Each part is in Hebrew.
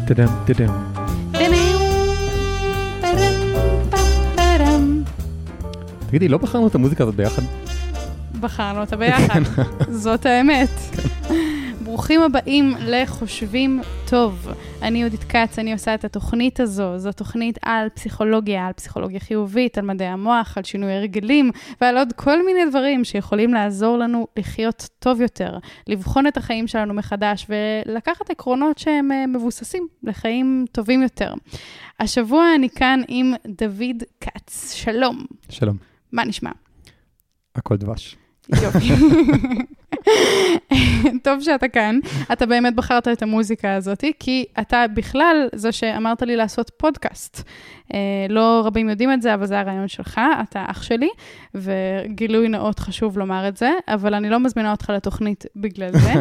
תגידי, לא בחרנו את המוזיקה הזאת ביחד? בחרנו אותה ביחד, זאת האמת. ברוכים הבאים לחושבים טוב. אני יהודית קץ, אני עושה את התוכנית הזו. זו תוכנית על פסיכולוגיה חיובית, על מדעי המוח, על שינוי הרגלים, ועל עוד כל מיני דברים שיכולים לעזור לנו לחיות טוב יותר, לבחון את החיים שלנו מחדש, ולקחת עקרונות שהם מבוססים לחיים טובים יותר. השבוע אני כאן עם דוד קץ. שלום. שלום. מה נשמע? הכל דבש. יופי. טוב שאתה כאן. אתה באמת בחרת את המוזיקה הזאת, כי אתה בכלל זה שאמרת לי לעשות פודקאסט. לא רבים יודעים את זה, אבל זה הרעיון שלך, אתה אח שלי, וגילוי נאות חשוב לומר את זה, אבל אני לא מזמינה אותך לתוכנית בגלל זה,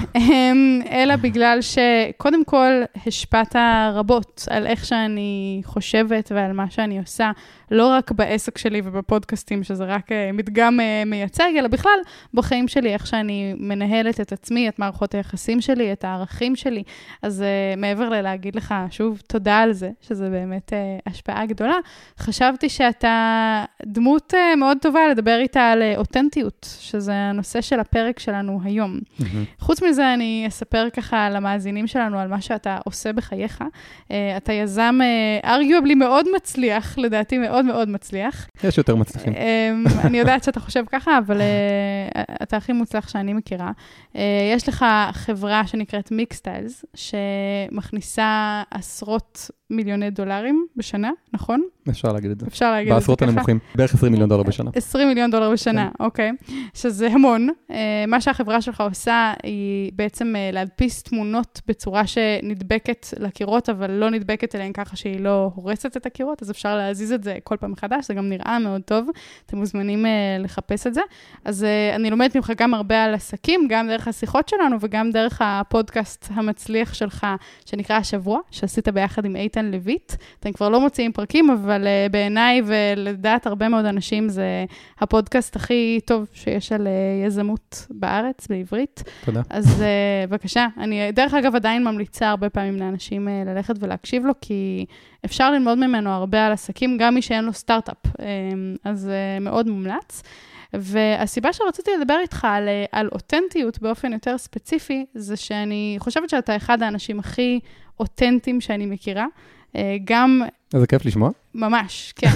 אלא בגלל שקודם כל השפעת רבות על איך שאני חושבת ועל מה שאני עושה, לא רק בעסק שלי ובפודקאסטים, שזה רק מדגם מייצג, אלא בכלל בחיים שלי, איך שאני מנהלת את עצמי, את מערכות היחסים שלי, את הערכים שלי. אז מעבר ללהגיד לך שוב תודה על זה, שזה באמת השפעה גדולה, חשבתי שאתה דמות מאוד טובה לדבר איתה על אותנטיות, שזה הנושא של הפרק שלנו היום. חוץ מזה, אני אספר ככה למאזינים שלנו על מה שאתה עושה בחייך. אתה יזם arguably מאוד מצליח, לדעתי מאוד מאוד מצליח. יש יותר מצליחים. אני יודעת שאתה חושב ככה, אבל אתה הכי מוצלח שאני מכירה. יש לך חברה שנקראת מיקסטיילס, שמכניסה עשרות מיליוני דולרים בשנה, נכון? אפשר להגיד את זה. אפשר להגיד את זה ככה. בעשרות הנמוכים, בערך $20 מיליון בשנה. $20 מיליון בשנה, אוקיי. שזה המון. מה שהחברה שלך עושה, היא בעצם להדפיס תמונות בצורה שנדבקת לקירות, אבל לא נדבקת אליהן ככה שהיא לא הורסת את הקירות, אז אפשר להזיז את זה כל פעם מחדש, זה גם נראה מאוד טוב. אתם מוזמנים לחפש את זה. אז אני לומדת ממך גם הרבה על עסקים, גם דרך השיחות שלנו, וגם דרך הפודקאסט המצליח שלך, שנקרא השבוע, שעשית ביחד עם איתן לויט. אתם כבר לא מוציאים פרקים, אבל בעיניי ולדעת הרבה מאוד אנשים, זה הפודקאסט הכי טוב שיש על יזמות בארץ, בעברית. תודה. אז בבקשה, אני דרך אגב עדיין ממליצה הרבה פעמים לאנשים ללכת ולהקשיב לו, כי אפשר ללמוד ממנו הרבה על עסקים, גם מי שאין לו סטארט-אפ. אז מאוד מומלץ. והסיבה שרציתי לדבר איתך על אותנטיות באופן יותר ספציפי, זה שאני חושבת שאתה אחד האנשים הכי אותנטיים שאני מכירה. גם... זה כיף לשמוע. ממש, כן.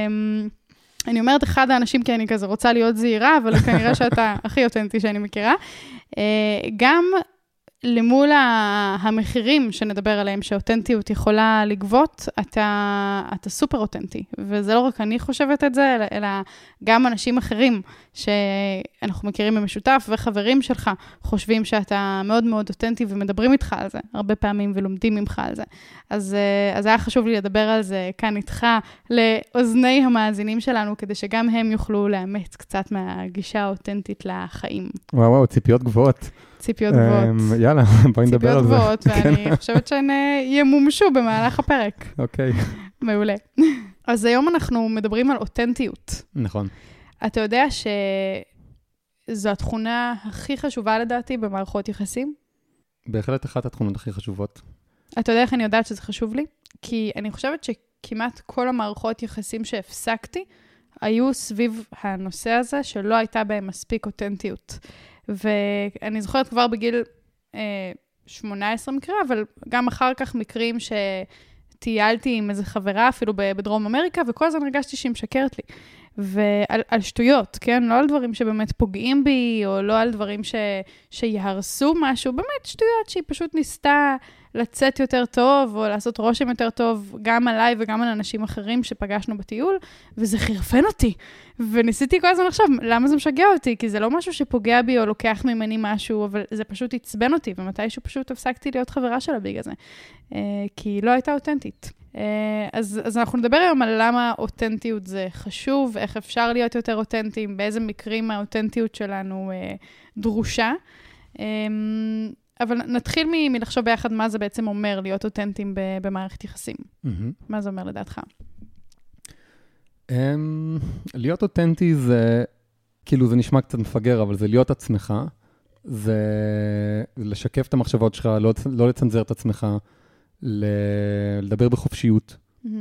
אני אומרת אחד האנשים, כי אני כזה רוצה להיות זהירה, אבל כנראה שאתה הכי אותנטי שאני מכירה. גם למול המחירים שנדבר עליהם, שאותנטיות יכולה לגבות, אתה סופר אותנטי. וזה לא רק אני חושבת את זה, אלא גם אנשים אחרים שאנחנו מכירים במשותף, וחברים שלך חושבים שאתה מאוד מאוד אותנטי, ומדברים איתך על זה הרבה פעמים, ולומדים ממך על זה. אז היה חשוב לי לדבר על זה כאן איתך, לאוזני המאזינים שלנו, כדי שגם הם יוכלו לאמץ קצת מהגישה האותנטית לחיים. וואו, ציפיות גבוהות. ציפיות גבוהות. יאללה, בואי נדבר על זה. ציפיות גבוהות, ואני חושבת שהן ימומשו במהלך הפרק. אוקיי. מעולה. אז היום אנחנו מדברים על אותנטיות. נכון. אתה יודע שזו התכונה הכי חשובה לדעתי במערכות יחסים? בהחלט אחת התכונות הכי חשובות. אתה יודע איך אני יודעת שזה חשוב לי? כי אני חושבת שכמעט כל המערכות יחסים שהפסקתי, היו סביב הנושא הזה, שלא הייתה בהם מספיק אותנטיות. ואני זוכרת כבר בגיל 18 מקרה, אבל גם אחר כך מקרים שטיילתי עם איזו חברה, אפילו בדרום אמריקה, וכל הזמן הרגשתי שהיא משקרת לי. ועל שטויות, כן? לא על דברים שבאמת פוגעים בי, או לא על דברים שיהרסו משהו, באמת שטויות שהיא פשוט ניסתה לצאת יותר טוב, או לעשות רושם יותר טוב, גם עליי וגם על אנשים אחרים שפגשנו בטיול, וזה חרפן אותי. וניסיתי כל הזמן עכשיו, למה זה משגע אותי? כי זה לא משהו שפוגע בי או לוקח ממני משהו, אבל זה פשוט עצבן אותי, ומתישהו פשוט הפסקתי להיות חברה שלה בגלל זה. כי היא לא הייתה אותנטית. אז אנחנו נדבר היום על למה אותנטיות זה חשוב, איך אפשר להיות יותר אותנטיים, באיזה מקרים האותנטיות שלנו דרושה. אבל נתחיל מלחשוב ביחד מה זה בעצם אומר להיות אותנטיים במערכת יחסים. מה זה אומר לדעתך? להיות אותנטי זה, כאילו זה נשמע קצת מפגר, אבל זה להיות עצמך, זה לשקף את המחשבות שלך, לא לצנזר את עצמך, לדבר בחופשיות,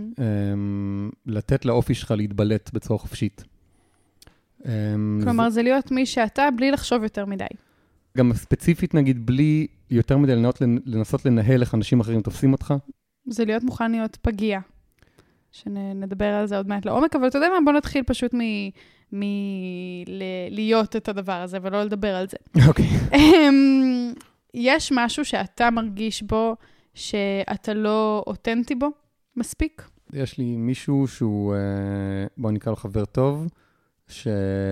לתת לאופי שלך להתבלט בצורה חופשית. כלומר, זה להיות מי שאתה בלי לחשוב יותר מדי. גם ספציפית, נגיד, בלי יותר מדי לנסות לנהל איך אנשים אחרים תופסים אותך. זה להיות מוכן להיות פגיע. שנדבר על זה עוד מעט לעומק, אבל אתה יודע מה? בוא נתחיל פשוט להיות את הדבר הזה, ולא לדבר על זה. אוקיי. יש משהו שאתה מרגיש בו, שאתה לא אותנטי בו מספיק? יש לי מישהו שהוא, בוא נקרא לו חבר טוב, שלא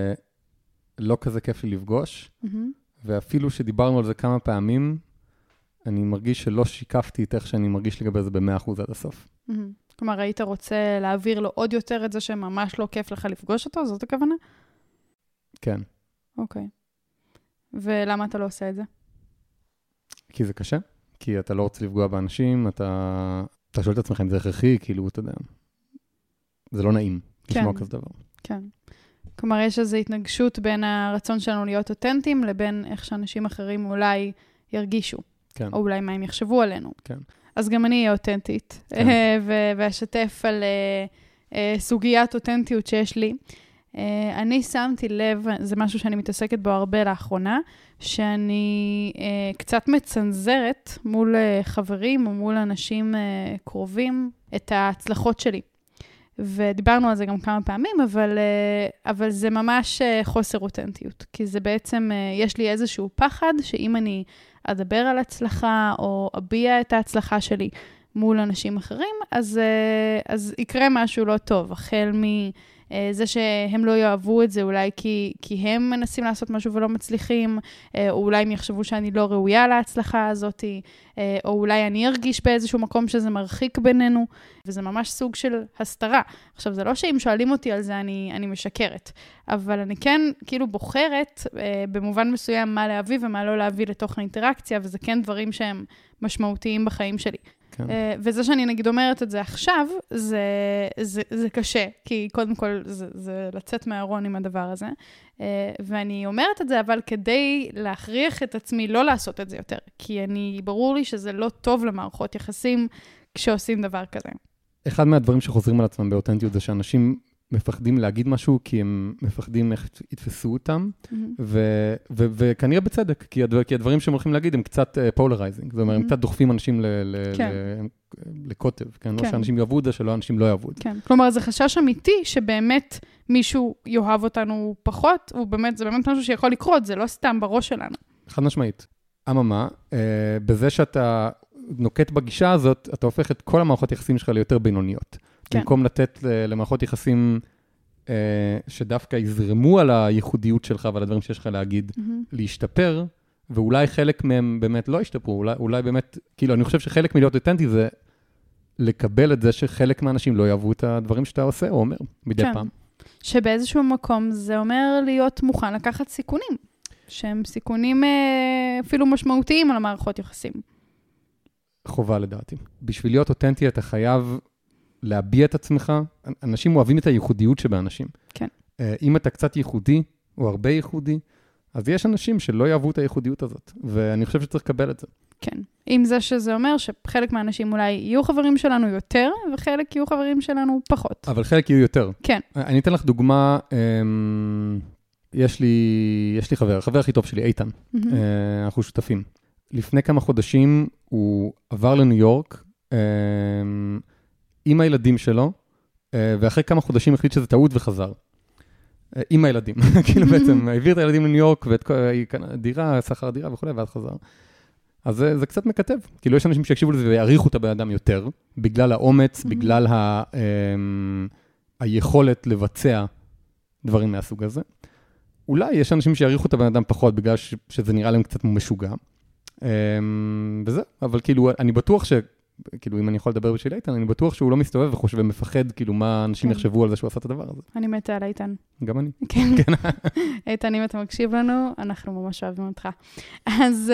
כזה כיף לי לפגוש, ואפילו שדיברנו על זה כמה פעמים, אני מרגיש שלא שיקפתי את איך שאני מרגיש לגבי זה ב100% עד הסוף. כלומר, היית רוצה להעביר לו עוד יותר את זה שממש לא כיף לך לפגוש אותו? זאת הכוונה? כן. אוקיי. ולמה אתה לא עושה את זה? כי זה קשה. כי אתה לא רוצה לפגוע באנשים, אתה שואל את עצמך אם זה הכרחי, כאילו, אתה יודע, זה לא נעים לשמוע כזה דבר. כן. כלומר, יש איזו התנגשות בין הרצון שלנו להיות אותנטיים, לבין איך שאנשים אחרים אולי ירגישו. כן. או אולי מה הם יחשבו עלינו. כן. אז גם אני אהיה אותנטית, כן. ואשתף על סוגיית אותנטיות שיש לי. אני שמתי לב, זה משהו שאני מתעסקת בו הרבה לאחרונה, שאני קצת מצנזרת מול חברים או מול אנשים קרובים את ההצלחות שלי. ודיברנו על זה גם כמה פעמים, אבל זה ממש חוסר אותנטיות. כי זה בעצם, יש לי איזשהו פחד שאם אני אדבר על הצלחה או אביע את ההצלחה שלי מול אנשים אחרים, אז יקרה משהו לא טוב. החל מזה שהם לא יאהבו את זה, אולי כי הם מנסים לעשות משהו ולא מצליחים, או אולי הם יחשבו שאני לא ראויה להצלחה הזאת, או אולי אני ארגיש באיזשהו מקום שזה מרחיק בינינו, וזה ממש סוג של הסתרה. עכשיו, זה לא שאם שואלים אותי על זה, אני משקרת, אבל אני כן כאילו בוחרת במובן מסוים מה להביא ומה לא להביא לתוך האינטראקציה, וזה כן דברים שהם משמעותיים בחיים שלי. כן. וזה שאני נגיד אומרת את זה עכשיו, זה קשה, כי קודם כל זה לצאת מהארון עם הדבר הזה, ואני אומרת את זה, אבל כדי להכריח את עצמי לא לעשות את זה יותר, כי ברור לי שזה לא טוב למערכות יחסים כשעושים דבר כזה. אחד מהדברים שחוזרים על עצמם באותנטיות זה שאנשים מפחדים להגיד משהו, כי הם מפחדים איך יתפסו אותם, וכנראה בצדק, כי הדברים שהם הולכים להגיד הם קצת פולרייזינג, זאת אומרת, הם קצת דוחפים אנשים לקוטב, לא שאנשים יאהבו את זה, שלא אנשים לא יאהבו את זה. כן, כלומר, זה חשש אמיתי שבאמת מישהו יאהב אותנו פחות, זה באמת משהו שיכול לקרות, זה לא סתם בראש שלנו. חד משמעית. אממה, בזה שאתה נוקט בגישה הזאת, אתה הופך את כל המערכות יחסים שלך ליותר בינוניות. כן. במקום לתת למערכות יחסים שדווקא יזרמו על הייחודיות שלך ועל הדברים שיש לך להגיד, להשתפר, ואולי חלק מהם באמת לא ישתפרו, אולי באמת, כאילו, אני חושב שחלק מלהיות אותנטי זה לקבל את זה שחלק מהאנשים לא יאהבו את הדברים שאתה עושה או אומר מדי פעם. שבאיזשהו מקום זה אומר להיות מוכן לקחת סיכונים, שהם סיכונים אפילו משמעותיים על המערכות יחסים. חובה לדעתי. בשביל להיות אותנטי אתה חייב להביע את עצמך, אנשים אוהבים את הייחודיות שבאנשים. כן. אם אתה קצת ייחודי, או הרבה ייחודי, אז יש אנשים שלא יאהבו את הייחודיות הזאת, ואני חושב שצריך לקבל את זה. כן. עם זה שזה אומר שחלק מהאנשים אולי יהיו חברים שלנו יותר, וחלק יהיו חברים שלנו פחות. אבל חלק יהיו יותר. כן. אני אתן לך דוגמה, יש לי החבר הכי טוב שלי, איתן. אנחנו שותפים. לפני כמה חודשים הוא עבר לניו יורק, עם הילדים שלו, ואחרי כמה חודשים החליט שזה טעות וחזר. עם הילדים. כאילו בעצם, העביר את הילדים לניו יורק, ואת דירה, שכר דירה וכו', ואז חזר. אז זה קצת מקטב. כאילו יש אנשים שיקשיבו לזה ויעריכו את הבן אדם יותר, בגלל האומץ, בגלל היכולת לבצע דברים מהסוג הזה. אולי יש אנשים שיעריכו את הבן אדם פחות, בגלל שזה נראה להם קצת משוגע. וזה, אבל כאילו, אני בטוח כאילו, אם אני יכול לדבר בשביל איתן, אני בטוח שהוא לא מסתובב וחושב ומפחד, כאילו, מה אנשים יחשבו על זה שהוא עשה את הדבר הזה. אני מתה על איתן. גם אני. כן. איתן, אם אתה מקשיב לנו, אנחנו ממש אוהבים אותך. אז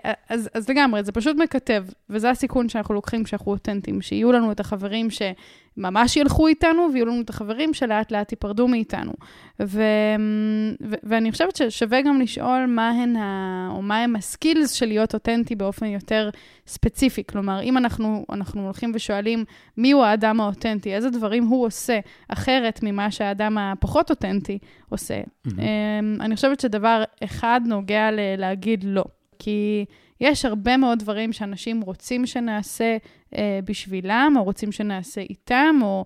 לגמרי, זה פשוט מקטב, וזה הסיכון שאנחנו לוקחים כשאנחנו אותנטיים, שיהיו לנו את החברים ממש ילכו איתנו, ויהיו לנו את החברים שלאט לאט ייפרדו מאיתנו. ואני חושבת ששווה גם לשאול מה הם הסקילס של להיות אותנטי באופן יותר ספציפי. כלומר, אם אנחנו הולכים ושואלים מי הוא האדם האותנטי, איזה דברים הוא עושה אחרת ממה שהאדם הפחות אותנטי עושה. אני חושבת שדבר אחד נוגע להגיד לא. כי יש הרבה מאוד דברים שאנשים רוצים שנעשה בשבילם, או רוצים שנעשה איתם, או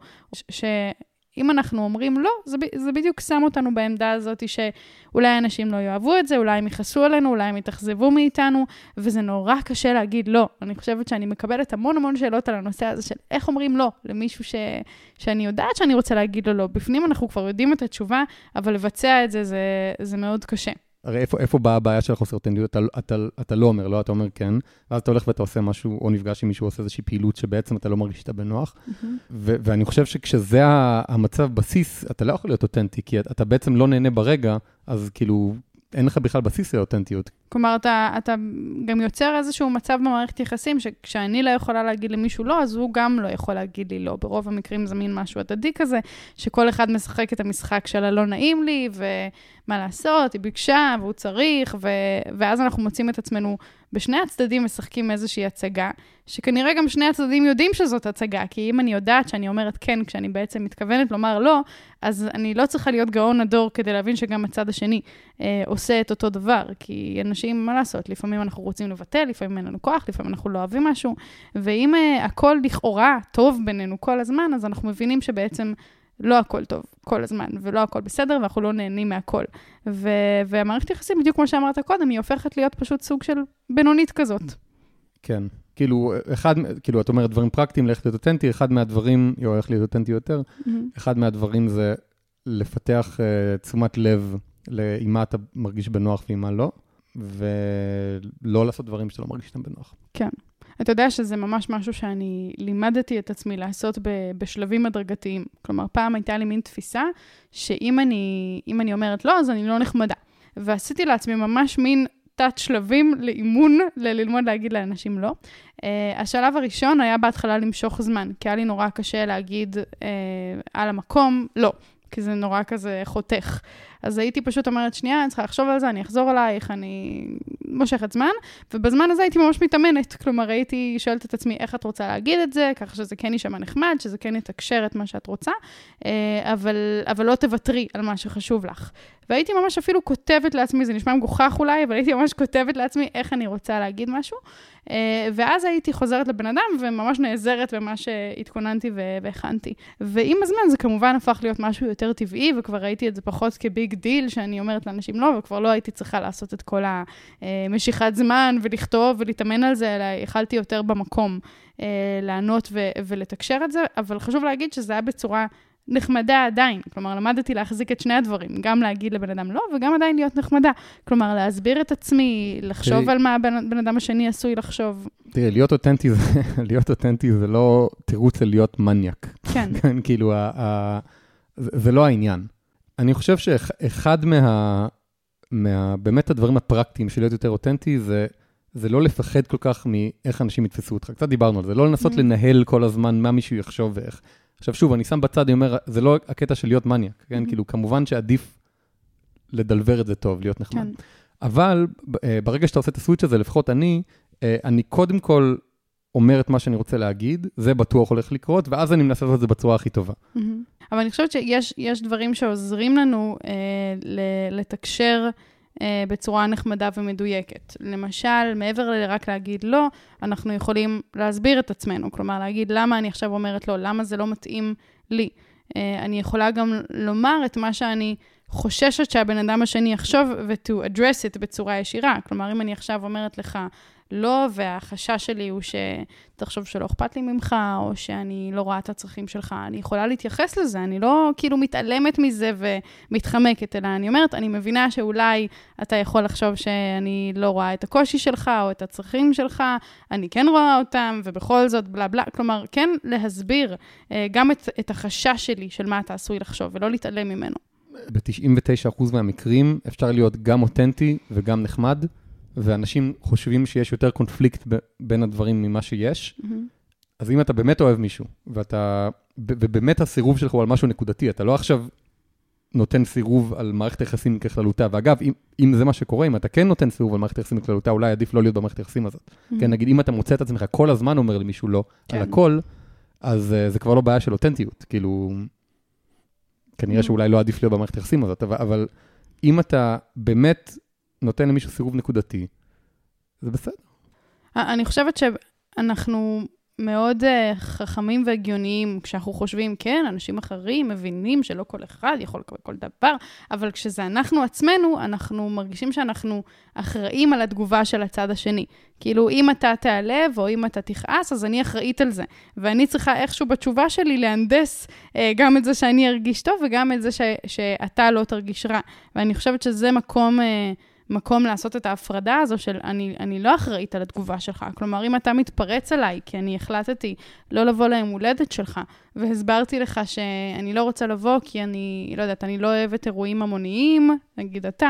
שאם אנחנו אומרים לא, זה בדיוק שם אותנו בעמדה הזאת שאולי אנשים לא יאהבו את זה, אולי הם יחסו עלינו, אולי הם יתאכזבו מאיתנו, וזה נורא קשה להגיד לא. אני חושבת שאני מקבלת המון שאלות על הנושא הזה של איך אומרים לא למישהו שאני יודעת שאני רוצה להגיד לו לא. בפנים אנחנו כבר יודעים את התשובה, אבל לבצע את זה מאוד קשה. הרי איפה באה הבעיה של חוסר אותנטיות? אתה לא אומר, לא, אתה אומר כן, ואז אתה הולך ואתה עושה משהו, או נפגש עם מישהו, עושה איזושהי פעילות שבעצם אתה לא מרגיש שאתה בנוח, ואני חושב שכשזה המצב בסיס, אתה לא יכול להיות אותנטי, כי אתה בעצם לא נהנה ברגע, אז כאילו, אין לך בכלל בסיס לאותנטיות. כלומר, אתה גם יוצר איזשהו מצב במערכת יחסים, שכשאני לא יכולה להגיד למישהו לא, אז הוא גם לא יכול להגיד לי לא. ברוב המקרים זה מין משהו הדדי כזה, שכל אחד משחק את המשחק שלה לא נעים לי, ומה לעשות, היא ביקשה, והוא צריך, ואז אנחנו מוצאים את עצמנו בשני הצדדים משחקים איזושהי הצגה, שכנראה גם שני הצדדים יודעים שזאת הצגה, כי אם אני יודעת שאני אומרת כן, כשאני בעצם מתכוונת לומר לא, אז אני לא צריכה להיות גאון הדור כדי להבין שגם הצד השני עושה את אותו דבר, כי אנשים, מה לעשות? לפעמים אנחנו רוצים לבטל, לפעמים אין לנו כוח, לפעמים אנחנו לא אוהבים משהו, ואם הכל לכאורה טוב בינינו כל הזמן, אז אנחנו מבינים שבעצם לא הכל טוב כל הזמן, ולא הכל בסדר, ואנחנו לא נהנים מהכל. והמערכת יחסים, בדיוק כמו שאמרת קודם, היא הופכת להיות פשוט סוג של בינונית כזאת. כן. כאילו, את אומרת דברים פרקטיים, ללכת להיות אותנטי, אחד מהדברים, הולך להיות אותנטי יותר, אחד מהדברים זה לפתח תשומת לב עם מה אתה מרגיש בנוח ועם מה לא, ולא לעשות דברים שאתה לא מרגיש שאתם בנוח. כן. אתה יודע שזה ממש משהו שאני לימדתי את עצמי לעשות בשלבים הדרגתיים. כלומר, פעם הייתה לי מין תפיסה, שאם אני אומרת לא, אז אני לא נחמדה. ועשיתי לעצמי ממש מין תת שלבים לאימון, ללמוד להגיד לאנשים לא. השלב הראשון היה בהתחלה למשוך זמן, כי היה לי נורא קשה להגיד על המקום לא. כי זה נורא כזה חותך. אז הייתי פשוט אומרת, שנייה, אני צריכה לחשוב על זה, אני אחזור עלייך, אני מושכת זמן, ובזמן הזה הייתי ממש מתאמנת. כלומר, הייתי שואלת את עצמי איך את רוצה להגיד את זה, ככה שזה כן יישמע נחמד, שזה כן יתקשר את מה שאת רוצה, אבל לא תוותרי על מה שחשוב לך. והייתי ממש אפילו כותבת לעצמי, זה נשמע מגוחך אולי, אבל הייתי ממש כותבת לעצמי איך אני רוצה להגיד משהו, ואז הייתי חוזרת לבן אדם, וממש נעזרת במה שהתכוננתי והכנתי. ועם הזמן זה כמובן הפך להיות משהו יותר טבעי, וכבר ראיתי את זה פחות כביג דיל, שאני אומרת לאנשים לא, וכבר לא הייתי צריכה לעשות את כל המשיכת זמן, ולכתוב ולהתאמן על זה, אלא יכלתי יותר במקום לענות ולתקשר את זה, אבל חשוב להגיד שזה היה בצורה נחמדה עדיין. כלומר, למדתי להחזיק את שני הדברים, גם להגיד לבן אדם לא, וגם עדיין להיות נחמדה. כלומר, להסביר את עצמי, לחשוב על מה בן אדם השני עשוי לחשוב. תראי, להיות אותנטי זה לא תירוץ להיות מניאק. כן. כאילו, זה לא העניין. אני חושב שאחד באמת הדברים הפרקטיים של להיות יותר אותנטי, זה לא לפחד כל כך מאיך אנשים יתפסו אותך. קצת דיברנו על זה, לא לנסות לנהל כל הזמן מה מישהו יחשוב ואיך. עכשיו שוב, אני שם בצד, אני אומר, זה לא הקטע של להיות מניאק, כן? כאילו, כמובן שעדיף לדלבר את זה טוב, להיות נחמד. אבל ברגע שאתה עושה את הסוויץ' הזה, לפחות אני קודם כל אומר את מה שאני רוצה להגיד, זה בטוח הולך לקרות, ואז אני מנסה לעשות את זה בצורה הכי טובה. אבל אני חושבת שיש דברים שעוזרים לנו לתקשר בצורה נחמדה ומדויקת. למשל, מעבר לרק להגיד לא, אנחנו יכולים להסביר את עצמנו, כלומר להגיד למה אני עכשיו אומרת לא, למה זה לא מתאים לי. אני יכולה גם לומר את מה שאני חוששת שהבן אדם השני יחשוב ו-to address it בצורה ישירה. כלומר, אם אני עכשיו אומרת לך לא, והחשש שלי הוא שתחשוב שלא אכפת לי ממך, או שאני לא רואה את הצרכים שלך, אני יכולה להתייחס לזה, אני לא כאילו מתעלמת מזה ומתחמקת, אלא אני אומרת, אני מבינה שאולי אתה יכול לחשוב שאני לא רואה את הקושי שלך, או את הצרכים שלך, אני כן רואה אותם, ובכל זאת בלה בלה, כלומר, כן להסביר גם את החשש שלי של מה אתה עשוי לחשוב, ולא להתעלם ממנו. ב-99% מהמקרים אפשר להיות גם אותנטי וגם נחמד, ואנשים חושבים שיש יותר קונפליקט בין הדברים ממה שיש, אז אם אתה באמת אוהב מישהו, ובאמת הסירוב שלך הוא על משהו נקודתי, אתה לא עכשיו נותן סירוב על מערכת היחסים ככללותה, ואגב, אם זה מה שקורה, אם אתה כן נותן סירוב על מערכת היחסים ככללותה, אולי עדיף לא להיות במערכת היחסים הזאת. כן, נגיד, אם אתה מוצא את עצמך כל הזמן אומר למישהו לא, על הכל, אז זה כבר לא בעיה של אותנטיות, כאילו, כנראה שאולי לא עדיף להיות במערכת היחסים הזאת, אבל אם אתה באמת נותן למישהו סירוב נקודתי, זה בסדר. אני חושבת שאנחנו מאוד חכמים והגיוניים כשאנחנו חושבים, כן, אנשים אחרים מבינים שלא כל אחד יכול לקבל כל דבר, אבל כשזה אנחנו עצמנו, אנחנו מרגישים שאנחנו אחראים על התגובה של הצד השני. כאילו, אם אתה תיעלב או אם אתה תכעס, אז אני אחראית על זה. ואני צריכה איכשהו בתשובה שלי להנדס גם את זה שאני ארגיש טוב וגם את זה שאתה לא תרגיש רע. ואני חושבת שזה מקום לעשות את ההפרדה הזו של אני לא אחראית על התגובה שלך. כלומר, אם אתה מתפרץ עליי, כי אני החלטתי לא לבוא ליום הולדת שלך, והסברתי לך שאני לא רוצה לבוא, כי אני, לא יודעת, אני לא אוהבת אירועים המוניים, נגיד אתה,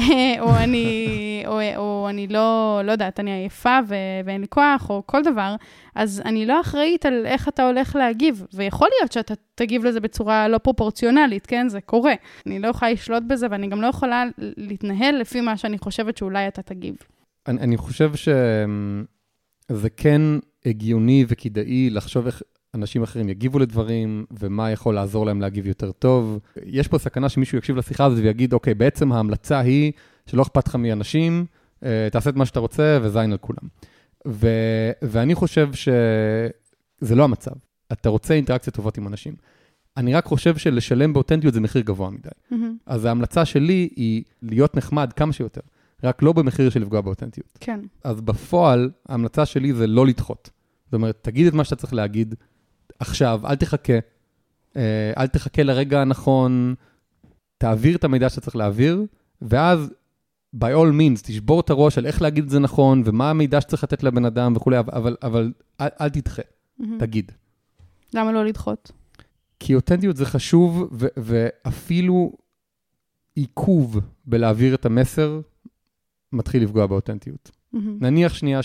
או אני לא יודעת, אני עייפה ואין לי כוח, או כל דבר, אז אני לא אחראית על איך אתה הולך להגיב, ויכול להיות שאתה תגיב לזה בצורה לא פרופורציונלית, כן? זה קורה. אני לא יכולה לשלוט בזה, ואני גם לא יכולה להתנהל לפי מה שאני חושבת שאולי אתה תגיב. אני חושב שזה כן הגיוני וכדאי לחשוב איך אנשים אחרים יגיבו לדברים, ומה יכול לעזור להם להגיב יותר טוב. יש פה סכנה שמישהו יקשיב לשיחה הזאת ויגיד, אוקיי, בעצם ההמלצה היא שלא אכפת לך מאנשים, תעשה את מה שאתה רוצה וזין על כולם. ואני חושב שזה לא המצב. אתה רוצה אינטראקציה טובות עם אנשים. אני רק חושב שלשלם באותנטיות זה מחיר גבוה מדי. אז ההמלצה שלי היא להיות נחמד כמה שיותר, רק לא במחיר של לפגוע באותנטיות. כן. אז בפועל, ההמלצה שלי זה לא לדחות. זאת אומרת, תגיד את מה שאתה צריך להגיד עכשיו, אל תחכה לרגע הנכון, תעביר את המידע שאתה צריך להעביר, ואז, by all means, תשבור את הראש על איך להגיד את זה נכון, ומה המידע שצריך לתת לבן אדם וכו', אבל אל תדחה, תגיד. למה לא לדחות? כי אותנטיות זה חשוב, ואפילו עיכוב בלהעביר את המסר, מתחיל לפגוע באותנטיות. נניח שנייה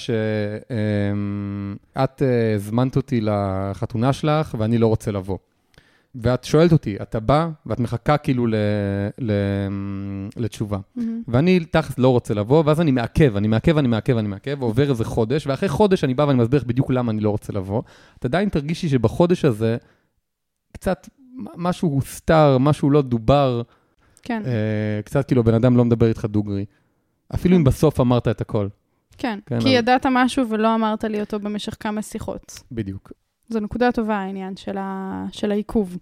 שאת הזמנת אותי לחתונה שלך, ואני לא רוצה לבוא. ואת שואלת אותי, אתה בא, ואת מחכה כאילו לתשובה. ואני תכף לא רוצה לבוא, ואז אני מעכב, ועובר איזה חודש, ואחרי חודש אני בא ואני מסביר בדיוק למה אני לא רוצה לבוא. אתה עדיין תרגישי שבחודש הזה, קצת משהו הוסתר, משהו לא דובר, כן. קצת כאילו בן אדם לא מדבר איתך דוגרי. אפילו אם בסוף אמרת את הכל. כן, כי ידעת משהו ולא אמרת לי אותו במשך כמה שיחות. בדיוק. זו נקודה טובה, העניין של העיכוב.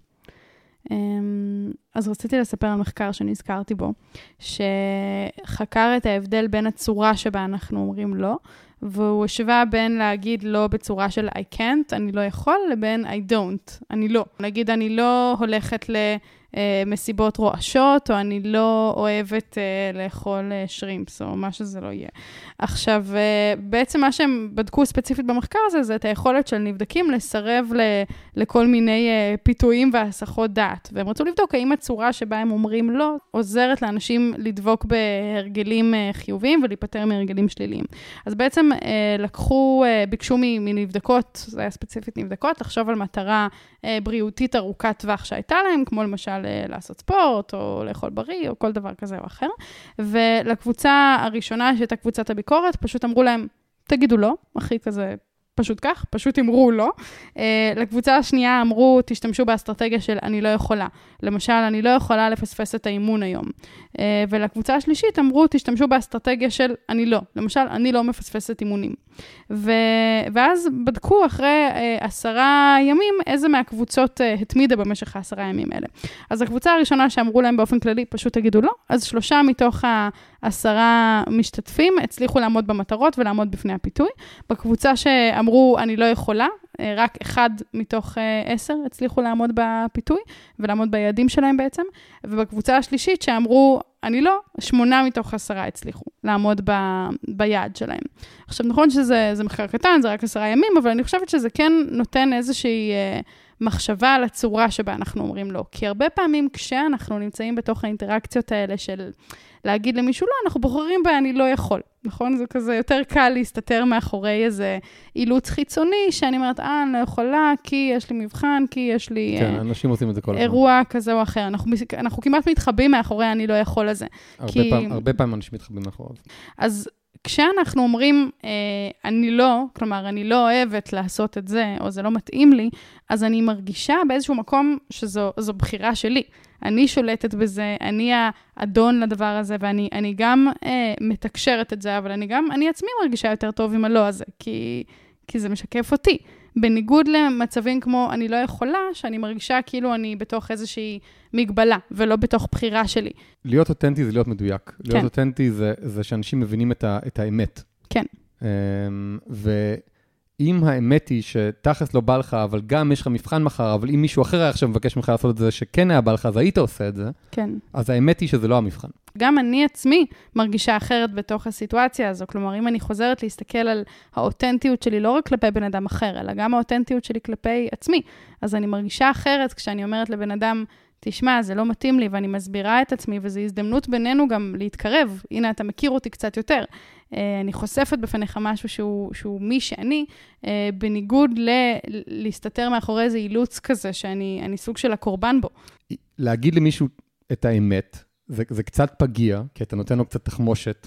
אז רציתי לספר על מחקר שנזכרתי בו, שחקר את ההבדל בין הצורה שבה אנחנו אומרים לא, והוא השווה בין להגיד לא בצורה של I can't, אני לא יכול, לבין I don't, אני לא. נגיד, אני לא הולכת למסיבות רועשות, או אני לא אוהבת לאכול שרימפס, או מה שזה לא יהיה. עכשיו, בעצם מה שהם בדקו ספציפית במחקר הזה, זה את היכולת של נבדקים לסרב לכל מיני פיתויים והסחות דעת. והם רצו לבדוק האם הצורה שבה הם אומרים לא, עוזרת לאנשים לדבוק בהרגלים חיוביים ולהיפטר מהרגלים שליליים. אז בעצם ביקשו מנבדקות, זה היה ספציפית נבדקות, לחשוב על מטרה בריאותית ארוכת טווח שהייתה להם, כמו למשל לעשות ספורט, או לאכול בריא, או כל דבר כזה או אחר. ולקבוצה הראשונה, שהייתה קבוצת הביקורת, פשוט אמרו להם, תגידו לא, הכי כזה פשוט כך, פשוט אמרו לא. לקבוצה השנייה אמרו, תשתמשו באסטרטגיה של אני לא יכולה. למשל, אני לא יכולה לפספס את האימון היום. ולקבוצה השלישית אמרו, תשתמשו באסטרטגיה של אני לא. למשל, אני לא מפספסת אימונים. ואז בדקו אחרי 10 ימים, איזה מהקבוצות התמידה במשך 10 ימים האלה. אז הקבוצה הראשונה שאמרו להם באופן כללי, פשוט תגידו לא. אז 3 מתוך 10 משתתפים הצליחו לעמוד במטרות ולעמוד בפני הפיתוי. בקבוצה שאמרו, אני לא יכולה, רק 1 מתוך 10 הצליחו לעמוד בפיתוי, ולעמוד ביעדים שלהם בעצם. ובקבוצה השלישית שאמרו, אני לא, 8 מתוך 10 הצליחו לעמוד ביעד שלהם. עכשיו, נכון שזה מחקר קטן, זה רק 10 ימים, אבל אני חושבת שזה כן נותן איזושהי מחשבה על הצורה שבה אנחנו אומרים לא. כי הרבה פעמים כשאנחנו נמצאים בתוך האינטראקציות האלה של להגיד למישהו, לא, אנחנו בוחרים אני לא יכול. נכון? זה כזה יותר קל להסתתר מאחורי איזה אילוץ חיצוני, שאני אומרת, אני לא יכולה, כי יש לי מבחן, כי יש לי כן, אנשים עושים את זה כל הזמן. אירוע כזה או אחר. אנחנו כמעט מתחבאים מאחורי אני לא יכול לזה. הרבה פעמים אנשים מתחבאים מאחורי זה. אז כשאנחנו אומרים, אני לא, כלומר, אני לא אוהבת לעשות את זה, או זה לא מתאים לי, אז אני מרגישה באיזשהו מקום שזו בחירה שלי. אני שולטת בזה, אני האדון לדבר הזה, ואני גם מתקשרת את זה, אבל אני עצמי מרגישה יותר טוב עם הלא הזה, כי זה משקף אותי. בניגוד למצבים כמו אני לא יכולה, שאני מרגישה כאילו אני בתוך איזושהי מגבלה, ולא בתוך בחירה שלי. להיות אותנטי זה להיות מדויק. כן. להיות אותנטי זה שאנשים מבינים את האמת. כן. ואם האמת היא שתכלס לא בא לך, אבל גם יש לך מבחן מחר, אבל אם מישהו אחר עכשיו מבקש ממך לעשות את זה, שכן היה בא לך, אז היית עושה את זה. כן. אז האמת היא שזה לא המבחן. גם אני עצמי מרגישה אחרת בתוך הסיטואציה הזו. כלומר, אם אני חוזרת להסתכל על האותנטיות שלי, לא רק כלפי בן אדם אחר, אלא גם האותנטיות שלי כלפי עצמי. אז אני מרגישה אחרת כשאני אומרת לבן אדם, תשמע, זה לא מתאים לי, ואני מסבירה את עצמי, וזו הזדמנות בינינו גם להתקרב. הנה, אתה מכיר אותי קצת יותר. אני חושפת בפניך משהו שהוא מי שאני, בניגוד להסתתר מאחורי איזה אילוץ כזה, שאני סוג של הקורבן בו. להגיד למישהו את האמת, זה קצת פגיע, כי אתה נותן לו קצת תחמושת,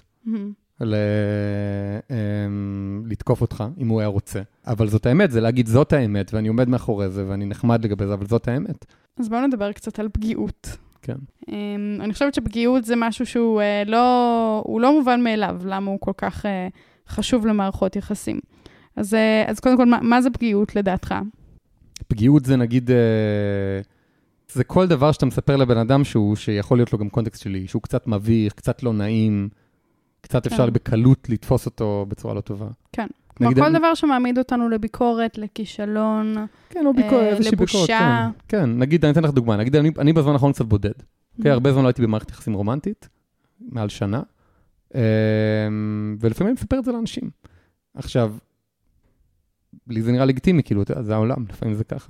לתקוף אותך, אם הוא היה רוצה. אבל זאת האמת, זה להגיד זאת האמת, ואני עומד מאחורי זה, ואני נחמד לגבי זה, אבל זאת האמת. אז בואו נדבר קצת על פגיעות. כן. אני חושבת שפגיעות זה משהו שהוא לא מובן מאליו, למה הוא כל כך חשוב למערכות יחסים. אז קודם כל, מה זה פגיעות לדעתך? פגיעות זה נגיד, זה כל דבר שאתה מספר לבן אדם שיכול להיות לו גם קונטקסט שלי, שהוא קצת מביך, קצת לא נעים, קצת אפשר בקלות לתפוס אותו בצורה לא טובה. כן. כמו כל דבר שמעמיד אותנו לביקורת, לכישלון, לבושה. כן, נגיד, אני אתן לך דוגמה, נגיד, אני בזמן האחרון קצת בודד. הרבה זמן לא הייתי במערכת יחסים רומנטית, מעל שנה, ולפעמים אני מספר את זה לאנשים. עכשיו, לי זה נראה לגיטימי, כאילו, זה העולם, לפעמים זה ככה.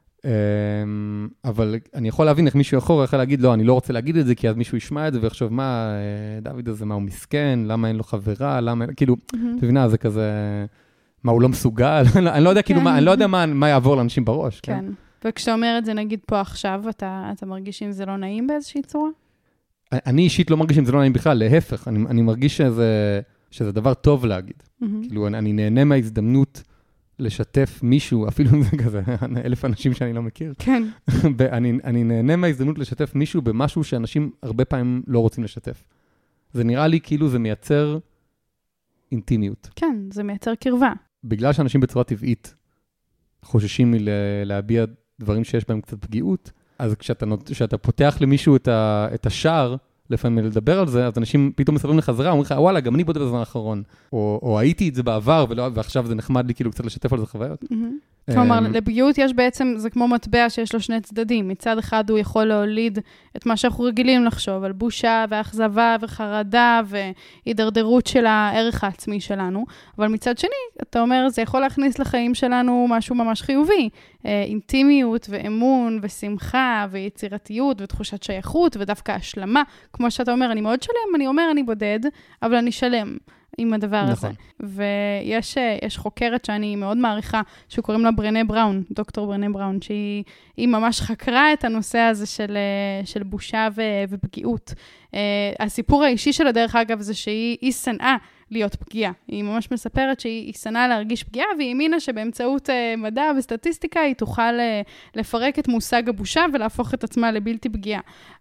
אבל אני יכול להבין איך מישהו יכול להגיד, לא, אני לא רוצה להגיד את זה, כי אז מישהו ישמע את זה ויחשוב, מה, דוד הזה, מה הוא מסכן, למה אין לו חברה, למה, כאילו, אתה מבינה, זה כזה, מה הוא לא מסוגל, אני לא יודע, כאילו, אני לא יודע מה יעבור לאנשים בראש. כן, וכשאתה אומר את זה, נגיד פה עכשיו, אתה מרגיש אם זה לא נעים באיזושהי צורה? אני אישית לא מרגיש אם זה לא נעים בכלל, להפך, אני מרגיש שזה דבר טוב להגיד. כאילו, אני נהנה מההזדמנות לשתף מישהו, אפילו אם זה כזה, 1,000 אנשים שאני לא מכיר. כן. אני נהנה מההזדמנות לשתף מישהו במשהו שאנשים הרבה פעמים לא רוצים לשתף. זה נראה לי כאילו זה מייצר אינטימיות. כן, זה מייצר קרבה. בגלל שאנשים בצורה טבעית חוששים מלהביע דברים שיש בהם קצת פגיעות, אז כשאתה פותח למישהו את השער, לפעמים לדבר על זה, אז אנשים פתאום מספרים לחזרה, אומרים לך, וואלה, גם אני בודד בזמן האחרון. או הייתי את זה בעבר, ועכשיו זה נחמד לי כאילו קצת לשתף על זה חוויות. כלומר, לפגיעות יש בעצם, זה כמו מטבע שיש לו שני צדדים. מצד אחד הוא יכול להוליד את מה שאנחנו רגילים לחשוב, על בושה ואכזבה וחרדה והידרדרות של הערך העצמי שלנו. אבל מצד שני, אתה אומר, זה יכול להכניס לחיים שלנו משהו ממש חיובי. אינטימיות ואמון ושמחה ויצירתיות ותחושת שייכות ודווקא השלמה. כמו שאתה אומר, אני מאוד שלם, אני אומר, אני בודד, אבל אני שלם. עם הדבר הזה. ויש חוקרת שאני מאוד מעריכה, שקוראים לה ברנה בראון, דוקטור ברנה בראון, שהיא ממש חקרה את הנושא הזה של בושה ופגיעות. הסיפור האישי שלה, דרך אגב, זה שהיא שנאה להיות פגיעה. היא ממש מספרת שהיא שנאה להרגיש פגיעה, והיא האמינה שבאמצעות מדע וסטטיסטיקה היא תוכל לפרק את מושג הבושה ולהפוך את עצמה לבלתי פגיעה.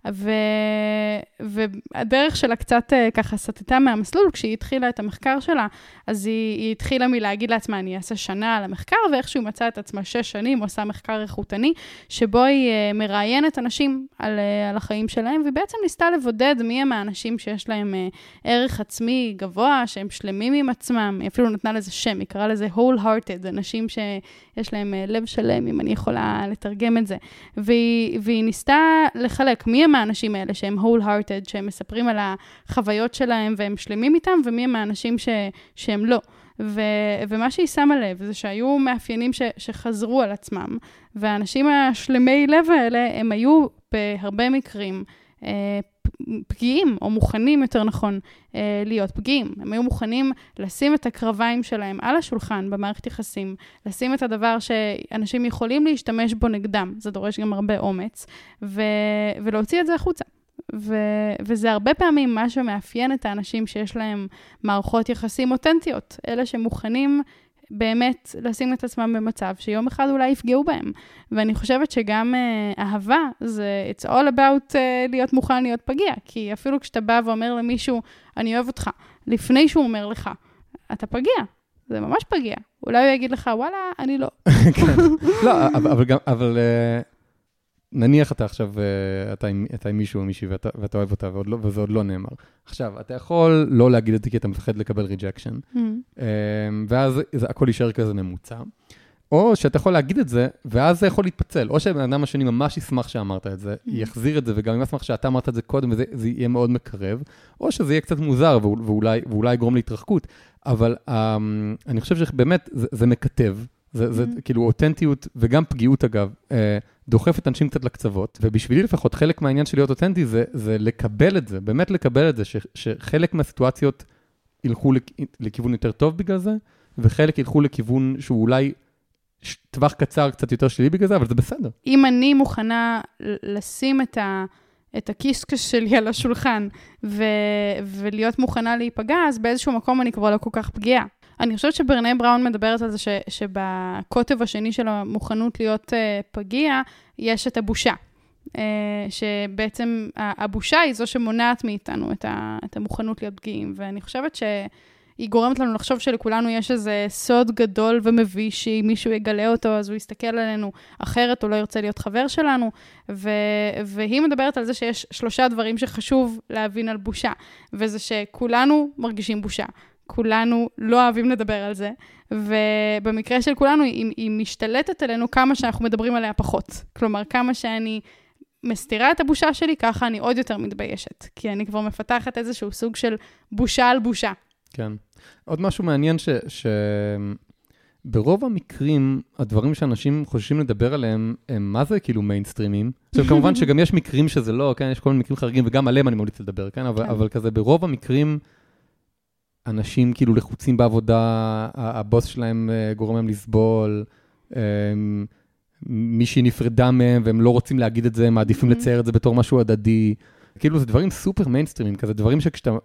והדרך שלה קצת ככה סטטה מהמסלול, כשהיא התחילה את המחקר שלה, אז היא התחילה מלהגיד לעצמה, אני אעשה שנה על המחקר, ואיכשהו מצאה את עצמה 6 שנים, עושה מחקר איכותני, שבו היא מראיינת אנשים על החיים שלהם, והיא בעצם ניסתה לבודד מי הם האנשים שיש להם ערך עצמי גבוה, שהם שלמים עם עצמם, היא אפילו נתנה לזה שם, היא קראה לזה wholehearted, אנשים שיש להם לב שלם, אם אני יכולה לתרגם את זה. והיא ניסתה לחלק מי הם האנשים האלה שהם wholehearted, שהם מספרים על החוויות שלהם והם שלמים איתם, ומי הם האנשים שהם לא. ומה שהיא שמה לב זה שהיו מאפיינים שחזרו על עצמם, והאנשים השלמי לב האלה, הם היו בהרבה מקרים פגיעים, או מוכנים יותר נכון להיות פגיעים. הם היו מוכנים לשים את הקרביים שלהם על השולחן במערכת יחסים, לשים את הדבר שאנשים יכולים להשתמש בו נגדם, זה דורש גם הרבה אומץ, ולהוציא את זה החוצה. וזה הרבה פעמים מה שמאפיין את האנשים שיש להם מערכות יחסים אותנטיות, אלה שמוכנים באמת לשים את עצמם במצב שיום אחד אולי יפגעו בהם. ואני חושבת שגם אהבה, זה it's all about להיות מוכן להיות פגיע, כי אפילו כשאתה בא ואומר למישהו, אני אוהב אותך, לפני שהוא אומר לך, אתה פגיע, זה ממש פגיע. אולי הוא יגיד לך, וואלה, אני לא. כן. לא, אבל נניח אתה עכשיו, אתה עם מישהו או מישהי ואתה אוהב אותה, וזה עוד לא נאמר. עכשיו, אתה יכול לא להגיד את זה כי אתה מפחד לקבל ריג'קשן, ואז הכל יישאר כזה ממוצע, או שאתה יכול להגיד את זה, ואז זה יכול להתפצל, או שהבן אדם השני ממש ישמח שאמרת את זה, יחזיר את זה, וגם אם ישמח שאתה אמרת את זה קודם, וזה יהיה מאוד מקרב, או שזה יהיה קצת מוזר, ואולי יגרום להתרחקות, אבל אני חושב שבאמת זה מקטב, זה כאילו אותנטיות, וגם פגיעות אגב, דוחפת אנשים קצת לקצוות, ובשבילי לפחות חלק מהעניין של להיות אותנטי זה לקבל את זה, באמת לקבל את זה, שחלק מהסיטואציות ילכו לכיוון יותר טוב בגלל זה, וחלק ילכו לכיוון שהוא אולי טווח קצר קצת יותר שלי בגלל זה, אבל זה בסדר. אם אני מוכנה לשים את הקיסקס שלי על השולחן, ולהיות מוכנה להיפגע, אז באיזשהו מקום אני כבר לא כל כך פגיעה. אני חושבת שברנה בראון מדברת על זה שבקוטב השני של המוכנות להיות פגיע, יש את הבושה. שבעצם הבושה היא זו שמונעת מאיתנו את המוכנות להיות פגיעים. ואני חושבת שהיא גורמת לנו לחשוב שלכולנו יש איזה סוד גדול ומביש, שאם מישהו יגלה אותו, אז הוא יסתכל עלינו אחרת, הוא לא ירצה להיות חבר שלנו. והיא מדברת על זה שיש 3 דברים שחשוב להבין על בושה. וזה שכולנו מרגישים בושה. כולנו לא אוהבים לדבר על זה, ובמקרה של כולנו היא משתלטת עלינו כמה שאנחנו מדברים עליה פחות. כלומר, כמה שאני מסתירה את הבושה שלי, ככה אני עוד יותר מתביישת, כי אני כבר מפתחת איזשהו סוג של בושה על בושה. כן. עוד משהו מעניין ברוב המקרים, הדברים שאנשים חוששים לדבר עליהם, הם מה זה כאילו מיינסטרימים? עכשיו, כמובן שגם יש מקרים שזה לא, כן, יש כל מיני מקרים חריגים, וגם עליהם אני ממליץ לדבר, כן? אבל כזה ברוב המקרים, אנשים כאילו לחוצים בעבודה, הבוס שלהם גורם להם לסבול, מישהי נפרדה מהם, והם לא רוצים להגיד את זה, הם מעדיפים לצייר את זה בתור משהו הדדי. כאילו, זה דברים סופר מיינסטרימים, כזה דברים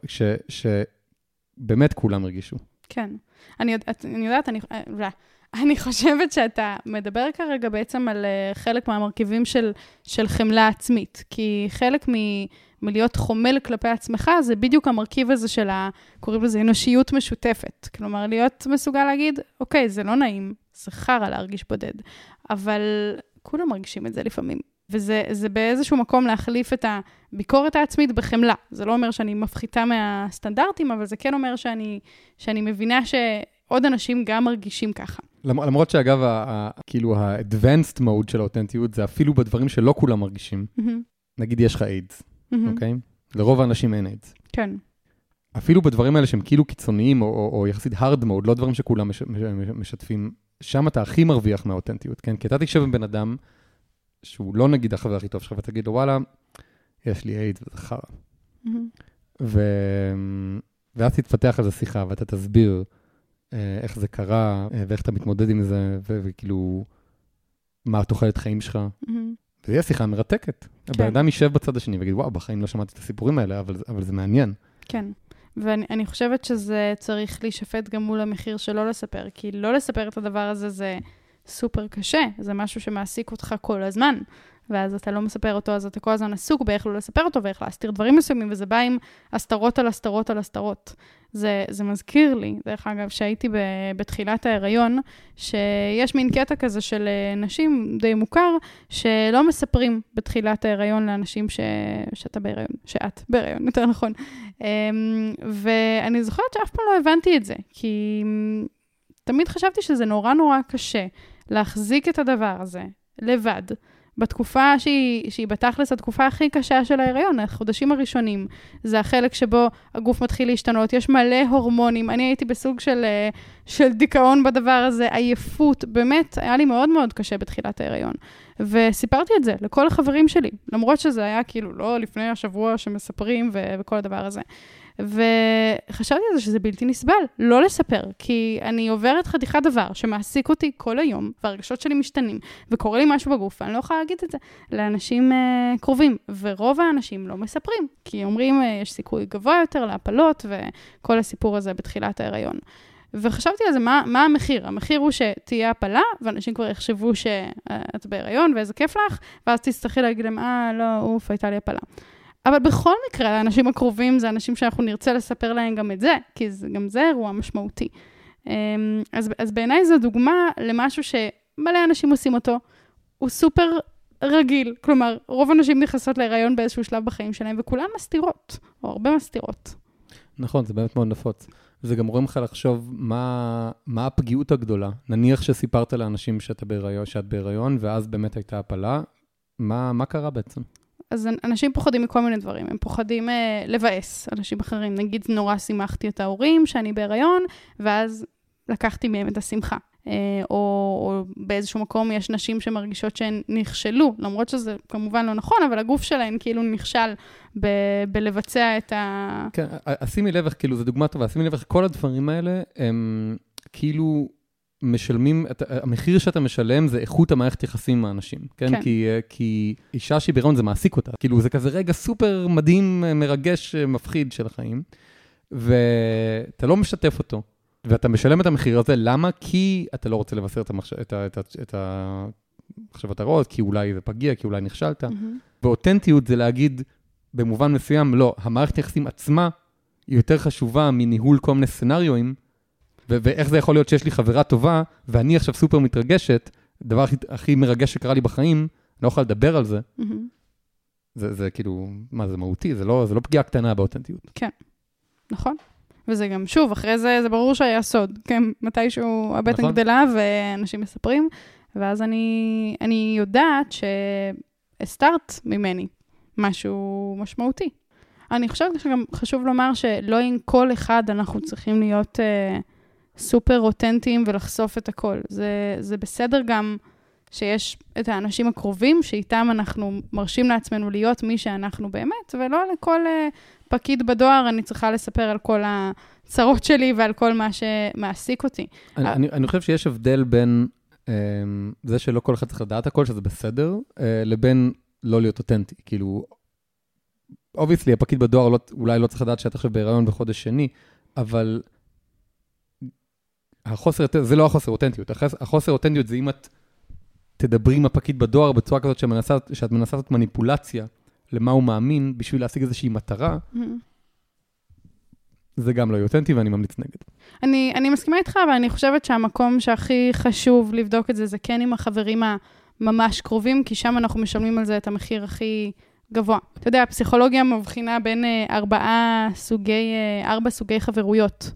שבאמת כולם הרגישו. כן. אני יודעת, אני חושבת שאתה מדבר כרגע בעצם על חלק מהמרכיבים של חמלה עצמית, כי חלק מלהיות חומל כלפי עצמך, זה בדיוק המרכיב הזה קוראים לזה אנושיות משותפת. כלומר, להיות מסוגל להגיד, אוקיי, זה לא נעים, זה חרא להרגיש בודד, אבל כולם מרגישים את זה לפעמים. וזה באיזשהו מקום להחליף את הביקורת העצמית בחמלה. זה לא אומר שאני מפחיתה מהסטנדרטים, אבל זה כן אומר שאני מבינה שעוד אנשים גם מרגישים ככה. למרות שאגב, כאילו ה-advanced mode של האותנטיות, זה אפילו בדברים שלא כולם מרגישים. נגיד יש לך איידס, אוקיי? לרוב האנשים אין איידס. כן. אפילו בדברים האלה שהם כאילו קיצוניים, או יחסית hard mode, לא דברים שכולם משתפים, שם אתה הכי מרוויח מהאותנטיות, כן? כי אתה תשב עם בן אדם, שהוא לא נגיד החבר הכי טוב שלך, ותגיד לו, וואלה, יש לי איידס וזה חרא. ואז תתפתח על זה שיחה, ואתה תסביר איך זה קרה, ואיך אתה מתמודד עם זה, וכאילו, מה תוחלת חיים שלך. זה יהיה שיחה מרתקת. הבן אדם יישב בצד השני ויגיד, וואו, בחיים לא שמעתי את הסיפורים האלה, אבל זה מעניין. כן. ואני חושבת שזה צריך להישפט גם מול המחיר שלא לספר, כי לא לספר את הדבר הזה זה סופר קשה, זה משהו שמעסיק אותך כל הזמן, ואז אתה לא מספר אותו, אז אתה כל הזמן עסוק באיך לא לספר אותו, ואיך להסתיר דברים מסוימים, וזה בא עם הסתרות על הסתרות על הסתרות. זה מזכיר לי, דרך אגב, שהייתי בתחילת ההיריון, שיש מין קטע כזה של נשים די מוכר, שלא מספרים בתחילת ההיריון לאנשים שאתה בהיריון, שאת בהיריון, יותר נכון. ואני זוכרת שאף פעם לא הבנתי את זה, כי תמיד חשבתי שזה נורא נורא קשה להחזיק את הדבר הזה לבד, בתקופה שהיא בתכלס התקופה הכי קשה של ההיריון, החודשים הראשונים, זה החלק שבו הגוף מתחיל להשתנות, יש מלא הורמונים, אני הייתי בסוג של דיכאון בדבר הזה, עייפות, באמת היה לי מאוד מאוד קשה בתחילת ההיריון, וסיפרתי את זה לכל החברים שלי, למרות שזה היה כאילו לא לפני השבוע שמספרים וכל הדבר הזה. וחשבתי על זה שזה בלתי נסבל, לא לספר, כי אני עוברת חתיכת דבר שמעסיק אותי כל היום, והרגשות שלי משתנים, וקורה לי משהו בגוף, ואני לא יכולה להגיד את זה לאנשים קרובים, ורוב האנשים לא מספרים, כי אומרים יש סיכוי גבוה יותר להפלות, וכל הסיפור הזה בתחילת ההיריון. וחשבתי על זה, מה המחיר? המחיר הוא שתהיה הפלה, ואנשים כבר יחשבו שאת בהיריון, ואיזה כיף לך, ואז תצטרכי להגיד להם, לא, אוף, הייתה לי הפלה. אבל בכל מקרה, האנשים הקרובים זה אנשים שאנחנו נרצה לספר להם גם את זה, כי גם זה אירוע משמעותי. אז בעיניי זו דוגמה למשהו שמלא אנשים עושים אותו, הוא סופר רגיל, כלומר, רוב האנשים נכנסות להיריון באיזשהו שלב בחיים שלהם, וכולן מסתירות, או הרבה מסתירות. נכון, זה באמת מאוד נפוץ. וזה גם גורם לך לחשוב מה הפגיעות הגדולה. נניח שסיפרת לאנשים שאת בהיריון, ואז באמת הייתה הפלה, מה קרה בעצם? אז אנשים פוחדים מכל מיני דברים, הם פוחדים לבאס אנשים אחרים. נגיד, נורא שימחתי את ההורים שאני בהיריון, ואז לקחתי מהם את השמחה. או באיזשהו מקום יש נשים שמרגישות שהן נכשלו, למרות שזה כמובן לא נכון, אבל הגוף שלהן כאילו נכשל בלבצע את ה... כן, שימי לב, כאילו, זו דוגמה טובה, שימי לב, כל הדברים האלה, הם כאילו משלמים, המחיר שאתה משלם זה איכות המערכת יחסים עם האנשים, כן? כי אישה שהיא בהיריון זה מעסיק אותה, כאילו זה כזה רגע סופר מדהים, מרגש, מפחיד של החיים, ואתה לא משתף אותו, ואתה משלם את המחיר הזה, למה? כי אתה לא רוצה לבשר את המחשבות הרעות, כי אולי זה פגיע, כי אולי נכשלת, ואותנטיות זה להגיד, במובן מסוים, לא, המערכת יחסים עצמה היא יותר חשובה מניהול כל מיני סצנריואים, ואיך זה יכול להיות שיש לי חברה טובה, ואני עכשיו סופר מתרגשת, הדבר הכי מרגש שקרה לי בחיים, אני לא יכול לדבר על זה. זה כאילו, מה, זה מהותי, זה לא פגיעה קטנה באותנטיות. כן, נכון. וזה גם, שוב, אחרי זה ברור שהיה סוד, כן, מתישהו הבטן גדלה, ואנשים מספרים, ואז אני יודעת שהסתרת ממני משהו משמעותי. אני חושבת שגם חשוב לומר שלא עם כל אחד אנחנו צריכים להיות סופר אותנטיים ולחשוף את הכל. זה בסדר גם שיש את האנשים הקרובים, שאיתם אנחנו מרשים לעצמנו להיות מי שאנחנו באמת, ולא לכל פקיד בדואר אני צריכה לספר על כל הצרות שלי ועל כל מה שמעסיק אותי. אני חושב שיש הבדל בין זה שלא כל אחד צריך לדעת הכל, שזה בסדר, לבין לא להיות אותנטי. כאילו, obviously, הפקיד בדואר אולי לא צריך לדעת שאת עכשיו בהיריון בחודש שני, אבל זה לא החוסר אותנטיות. החוסר אותנטיות זה אם את תדברי עם הפקיד בדואר בצורה כזאת שאת מנסה לעשות מניפולציה למה הוא מאמין בשביל להשיג איזושהי מטרה, זה גם לא אותנטי ואני ממליץ נגד. אני מסכימה איתך, אבל אני חושבת שהמקום שהכי חשוב לבדוק את זה, זה כן עם החברים הממש קרובים, כי שם אנחנו משלמים על זה את המחיר הכי גבוה. אתה יודע, הפסיכולוגיה מבחינה בין 4 סוגי חברויות,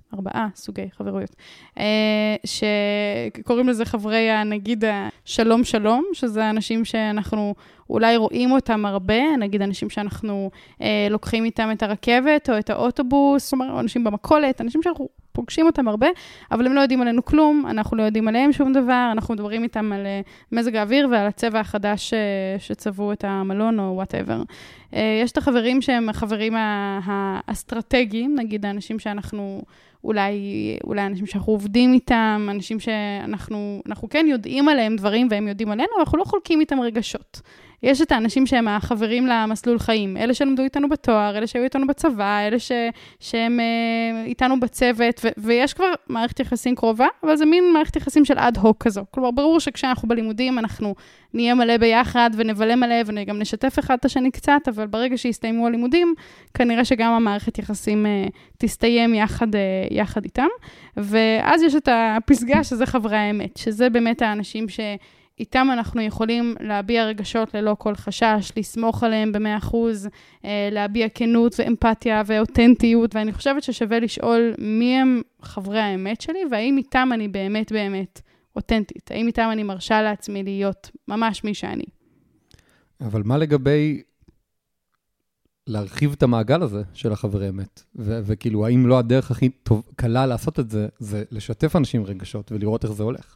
שקוראים לזה חברי, נגיד, שלום שלום, שזה אנשים שאנחנו אולי רואים אותם הרבה, נגיד אנשים שאנחנו לוקחים איתם את הרכבת או את האוטובוס, זאת אומרת, אנשים במכולת, אנשים שאנחנו פוגשים אותם הרבה, אבל הם לא יודעים עלינו כלום, אנחנו לא יודעים עליהם שום דבר, אנחנו מדברים איתם על מזג האוויר ועל הצבע החדש שצבעו את המלון או whatever. יש את החברים שהם החברים האסטרטגיים, נגיד האנשים שאנחנו, אולי אנשים שאנחנו עובדים איתם, אנשים שאנחנו כן יודעים עליהם דברים והם יודעים עלינו, אבל אנחנו לא חולקים איתם רגשות. יש את האנשים שהם החברים למסלול חיים, אלה שלמדו איתנו בתואר, אלה שהיו איתנו בצבא, אלה שהם איתנו בצוות, ויש כבר מערכת יחסים קרובה, אבל זה מין מערכת יחסים של אד הוק כזו. כלומר, ברור שכשאנחנו בלימודים, אנחנו נהיה מלא ביחד ונבלה מלא, וגם נשתף אחד את השני קצת, אבל ברגע שיסתיימו הלימודים, כנראה שגם המערכת יחסים תסתיים יחד איתם. ואז יש את הפסגה שזה חברי האמת, שזה באמת האנשים איתם אנחנו יכולים להביע רגשות ללא כל חשש, לסמוך עליהם ב100%, להביע כנות ואמפתיה ואותנטיות, ואני חושבת ששווה לשאול מי הם חברי האמת שלי, והאם איתם אני באמת אותנטית, האם איתם אני מרשה לעצמי להיות ממש מי שאני. אבל מה לגבי להרחיב את המעגל הזה של החברי אמת? וכאילו, האם לא הדרך הכי קלה לעשות את זה, זה לשתף אנשים רגשות ולראות איך זה הולך?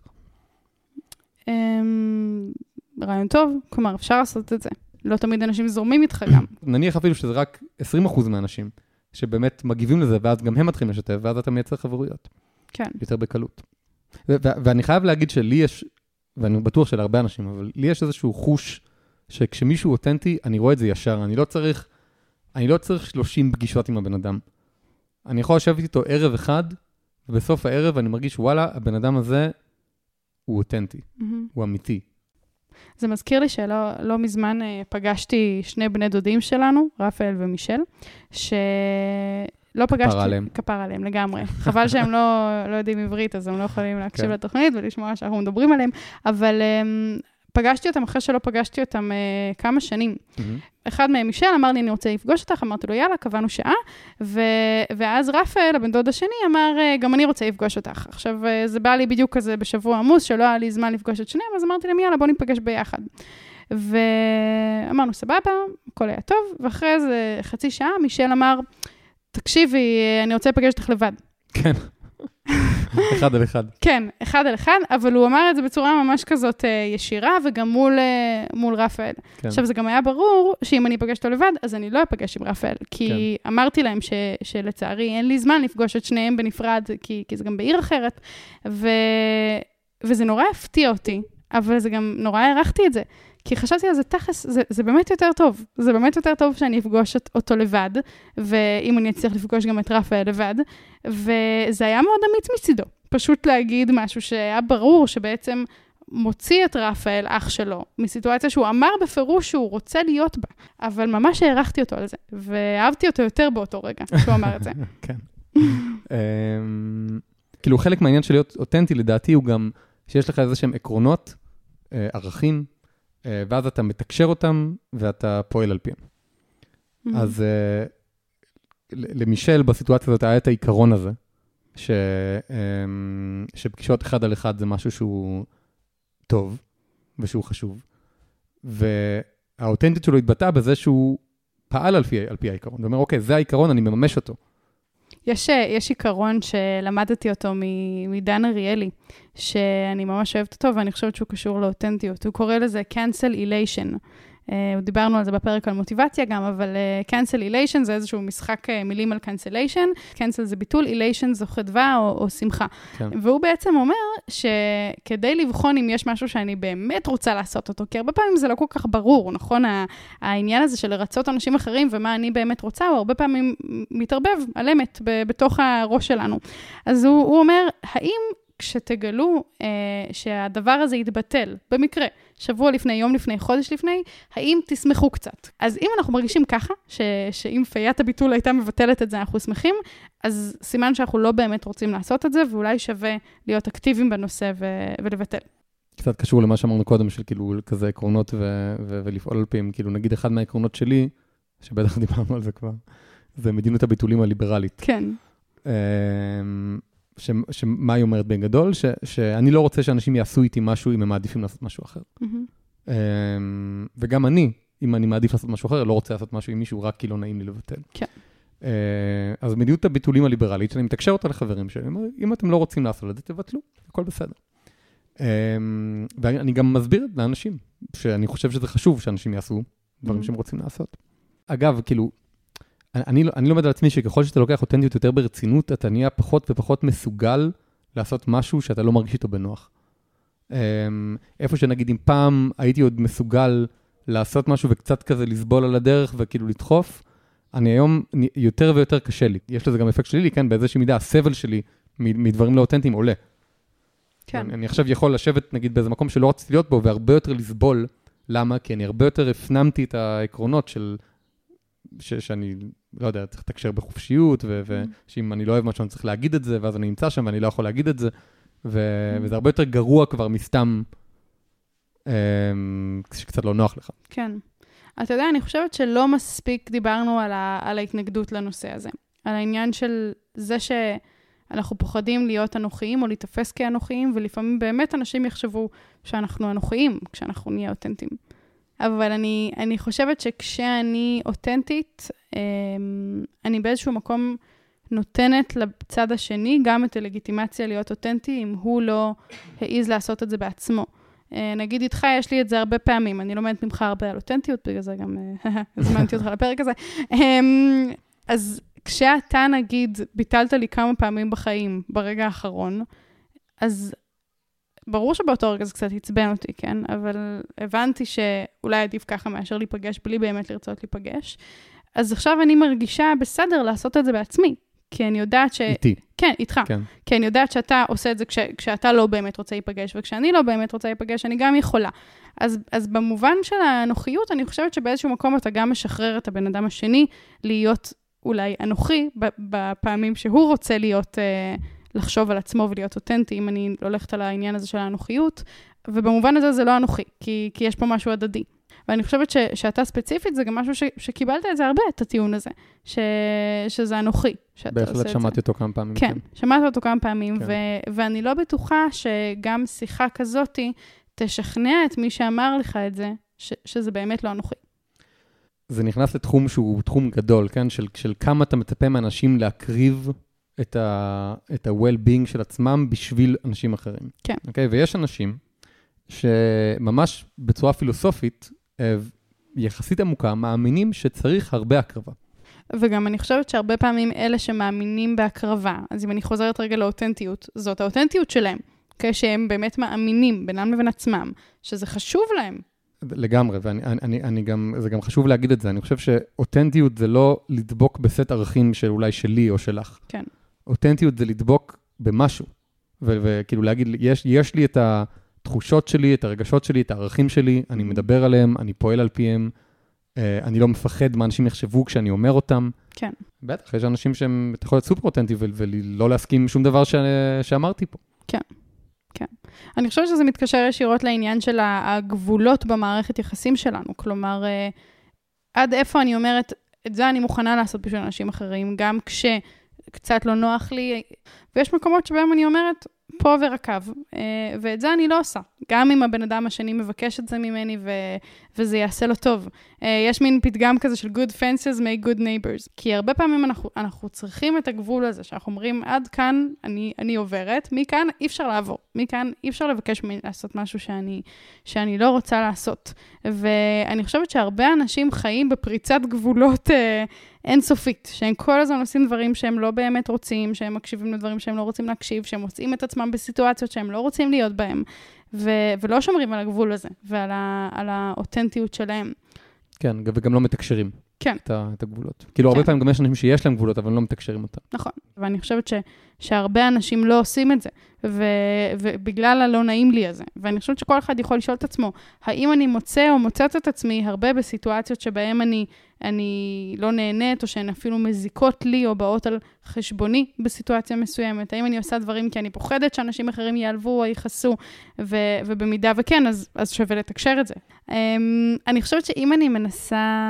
רעיון טוב, כלומר, אפשר לעשות את זה. לא תמיד אנשים זורמים איתך גם. נניח אפילו שזה רק 20% מהאנשים, שבאמת מגיבים לזה, ואז גם הם מתחילים לשתף, ואז אתה מייצר חברויות. כן. יותר בקלות. ואני חייב להגיד שלי יש, ואני בטוח של הרבה אנשים, אבל לי יש איזשהו חוש, שכשמישהו אותנטי, אני רואה את זה ישר. אני לא צריך 30 פגישות עם הבן אדם. אני יכול לשבת איתו ערב אחד, ובסוף הערב אני מרגיש, וואלה, הבן אדם הזה הוא אותנטי, הוא אמיתי. זה מזכיר לי שלא מזמן פגשתי שני בני דודים שלנו, רפאל ומישל, שלא פגשתי... כפר עליהם, לגמרי. חבל שהם לא יודעים עברית, אז הם לא יכולים להקשיב לתוכנית ולשמוע שאנחנו מדברים עליהם, אבל פגשתי אותם אחרי שלא פגשתי אותם כמה שנים. אחד מהם, מישל, אמר לי, אני רוצה לפגוש אותך, אמרתי לו, יאללה, קבענו שעה, ואז רפאל, הבן דוד השני, אמר, גם אני רוצה לפגוש אותך. עכשיו, זה בא לי בדיוק כזה בשבוע עמוס, שלא היה לי זמן לפגוש את שניהם, אז אמרתי להם, יאללה, בוא ניפגש ביחד. ואמרנו, סבבה, הכל היה טוב, ואחרי איזה חצי שעה, מישל אמר, תקשיבי, אני רוצה לפגש אותך לבד. כן. אחד על אחד. כן, אחד על אחד, אבל הוא אמר את זה בצורה ממש כזאת ישירה, וגם מול רפאל. כן. עכשיו, זה גם היה ברור שאם אני אפגש אותו לבד, אז אני לא אפגש עם רפאל, כי כן. אמרתי להם שלצערי אין לי זמן לפגוש את שניהם בנפרד, כי זה גם בעיר אחרת, וזה נורא הפתיע אותי, אבל זה גם נורא הערכתי את זה, כי חשבתי על זה תכלס, זה באמת יותר טוב. זה באמת יותר טוב שאני אפגוש אותו לבד, ואם אני אצליח לפגוש גם את רפאל לבד, וזה היה מאוד אמיץ מצידו. פשוט להגיד משהו שהיה ברור שבעצם מוציא את רפאל, אח שלו, מסיטואציה שהוא אמר בפירוש שהוא רוצה להיות בה, אבל ממש הערכתי אותו על זה, ואהבתי אותו יותר באותו רגע, שהוא אמר את זה. כן. כאילו חלק מהעניין של להיות אותנטי לדעתי הוא גם שיש לך איזה שהם עקרונות, ערכים, ואז אתה מתקשר אותם, ואתה פועל על פיהם. אז למישל בסיטואציה הזאת היה את העיקרון הזה, שפגישות אחד על אחד זה משהו שהוא טוב, ושהוא חשוב, והאותנטית שלו התבטא בזה שהוא פעל על פי העיקרון. הוא אומר, אוקיי, זה העיקרון, אני מממש אותו. יש עיקרון שלמדתי אותו מדן אריאלי, שאני ממש אוהבת אותו, ואני חושבת שהוא קשור לאותנטיות. הוא קורא לזה cancel elation. דיברנו על זה בפרק על מוטיבציה גם, אבל cancel elation זה איזשהו משחק מילים על cancellation. cancel זה ביטול, elation זו חדווה או שמחה. כן. והוא בעצם אומר שכדי לבחון אם יש משהו שאני באמת רוצה לעשות אותו, כי הרבה פעמים זה לא כל כך ברור, נכון? העניין הזה של לרצות אנשים אחרים ומה אני באמת רוצה, הוא הרבה פעמים מתערבב על אמת בתוך הראש שלנו. אז הוא אומר, האם כשתגלו שהדבר הזה יתבטל, במקרה, שבוע לפני, יום לפני, חודש לפני, האם תשמחו קצת? אז אם אנחנו מרגישים ככה, שאם פיית הביטול הייתה מבטלת את זה, אנחנו שמחים, אז סימן שאנחנו לא באמת רוצים לעשות את זה, ואולי שווה להיות אקטיביים בנושא ולבטל. קצת קשור למה שאמרנו קודם, של כאילו כזה עקרונות ולפעול על פיהם, כאילו נגיד אחד מהעקרונות שלי, שבטח דיברנו על זה כבר, זה מדיניות הביטולים הליברלית. כן. שמה היא אומרת בגדול? שאני לא רוצה שאנשים יעשו איתי משהו אם הם מעדיפים לעשות משהו אחר. וגם אני, אם אני מעדיף לעשות משהו אחר, לא רוצה לעשות משהו עם מישהו רק כי לא נעים לי לבטל. כן. אז מדיניות הביטולים הליברלית, שאני מתקשר אותה לחברים שלי, אם אתם לא רוצים לעשות את זה, תבטלו, הכל בסדר. ואני גם מסביר לאנשים, שאני חושב שזה חשוב שאנשים יעשו דברים שהם רוצים לעשות. אגב, כאילו, אני לומד על עצמי שככל שאתה לוקח אותנטיות יותר ברצינות, אתה נהיה פחות ופחות מסוגל לעשות משהו שאתה לא מרגיש איתו בנוח. איפה שנגיד אם פעם הייתי עוד מסוגל לעשות משהו וקצת כזה לסבול על הדרך וכאילו לדחוף, אני היום יותר ויותר קשה לי. יש לזה גם אפקט שלי, כן, באיזושהי מידה, הסבל שלי מדברים לא אותנטיים עולה. כן. אני עכשיו יכול לשבת נגיד באיזה מקום שלא רציתי להיות בו והרבה יותר לסבול. למה? כי אני הרבה יותר הפנמתי את העקרונות של שאני, לא יודע, צריך לתקשר בחופשיות, ושאם אני לא אוהב משהו, אני צריך להגיד את זה, ואז אני נמצא שם ואני לא יכול להגיד את זה, וזה הרבה יותר גרוע כבר מסתם, שקצת לא נוח לך. כן. אתה יודע, אני חושבת שלא מספיק דיברנו על ההתנגדות לנושא הזה. על העניין של זה שאנחנו פוחדים להיות אנוכיים, או להתאפס כאנוכיים, ולפעמים באמת אנשים יחשבו שאנחנו אנוכיים, כשאנחנו נהיה אותנטיים. אבל אני חושבת שכשאני אותנטית, אני באיזשהו מקום נותנת לצד השני גם את הלגיטימציה להיות אותנטי, אם הוא לא העיז לעשות את זה בעצמו. נגיד איתך, יש לי את זה הרבה פעמים, אני לומדת ממך הרבה על אותנטיות, בגלל זה גם הזמנתי אותך לפרק הזה. אז כשאתה נגיד, ביטלת לי כמה פעמים בחיים, ברגע האחרון, אז ברור שבאותו רגע זה קצת הצבן אותי, כן? אבל הבנתי שאולי עדיף ככה מאשר להיפגש, בלי באמת לרצות להיפגש. אז עכשיו אני מרגישה בסדר לעשות את זה בעצמי, כי אני יודעת ש... איתי. כן, איתך. כן. כי אני יודעת שאתה עושה את זה כשאתה לא באמת רוצה להיפגש, וכשאני לא באמת רוצה להיפגש, אני גם יכולה. אז במובן של האנוכיות, אני חושבת שבאיזשהו מקום אתה גם משחרר את הבן אדם השני להיות אולי אנוכי, בפעמים שהוא רוצה להיות... לחשוב על עצמו ולהיות אותנטי, אם אני הולכת על העניין הזה של האנוכיות, ובמובן הזה זה לא אנוכי, כי יש פה משהו הדדי. ואני חושבת שאתה ספציפית, זה גם משהו שקיבלת את זה הרבה, את הטיעון הזה, שזה אנוכי. בהחלט שמעתי אותו כמה פעמים. כן, שמעתי אותו כמה פעמים, ואני לא בטוחה שגם שיחה כזאת תשכנע את מי שאמר לך את זה, שזה באמת לא אנוכי. זה נכנס לתחום שהוא תחום גדול, כן? של כמה אתה מצפה מאנשים להקריב את ה-well-being של עצמם בשביל אנשים אחרים. כן. אוקיי? ויש אנשים שממש בצורה פילוסופית, יחסית עמוקה, מאמינים שצריך הרבה הקרבה. וגם אני חושבת שהרבה פעמים אלה שמאמינים בהקרבה, אז אם אני חוזרת רגע לאותנטיות, זאת האותנטיות שלהם, כשהם באמת מאמינים בינם לבין עצמם, שזה חשוב להם. לגמרי, זה גם חשוב להגיד את זה. אני חושב שאותנטיות זה לא לדבוק בסט ערכים של אולי שלי או שלך. כן. אותנטיות זה לדבוק במשהו, וכאילו להגיד, יש לי את התחושות שלי, את הרגשות שלי, את הערכים שלי, אני מדבר עליהם, אני פועל על פיהם, אני לא מפחד מה אנשים יחשבו כשאני אומר אותם. כן. בטח, יש אנשים שהם יכול להיות סופר אותנטי, ולא להסכים שום דבר שאמרתי פה. כן, כן. אני חושבת שזה מתקשר ישירות לעניין של הגבולות במערכת יחסים שלנו, כלומר, עד איפה אני אומרת, את זה אני מוכנה לעשות בשביל אנשים אחרים, גם קצת לא נוח לי, ויש מקומות שבהם אני אומרת, פה ורקב, ואת זה אני לא עושה. גם אם הבן אדם השני מבקש את זה ממני, וזה יעשה לו טוב. יש מין פתגם כזה של good fences make good neighbors, כי הרבה פעמים אנחנו צריכים את הגבול הזה, שאנחנו אומרים, עד כאן אני עוברת, מכאן אי אפשר לעבור, מכאן אי אפשר לבקש ממני לעשות משהו שאני לא רוצה לעשות. ואני חושבת שהרבה אנשים חיים בפריצת גבולות אינסופית, שהם כל הזמן עושים דברים שהם לא באמת רוצים, שהם מקשיבים לדברים שהם לא רוצים להקשיב, שהם מוצאים את עצמם בסיטואציות שהם לא רוצים להיות בהם, ולא שומרים על הגבול הזה, ועל האותנטיות שלהם. כן, וגם לא מתקשרים. כן. את הגבולות. כאילו, הרבה פעמים גם יש אנשים שיש להם גבולות, אבל לא מתקשרים אותם. נכון. ואני חושבת שהרבה אנשים לא עושים את זה, ובגלל הלא נעים לי הזה. ואני חושבת שכל אחד יכול לשאול את עצמו, האם אני מוצא או מוצאת את עצמי הרבה בסיטואציות שבהן אני לא נהנית, או שהן אפילו מזיקות לי, או באות על חשבוני בסיטואציה מסוימת. האם אני עושה דברים כי אני פוחדת שאנשים אחרים ייעלבו או ייחסו, ובמידה וכן, אז שווה לתקשר את זה. אני חושבת שאם אני מנסה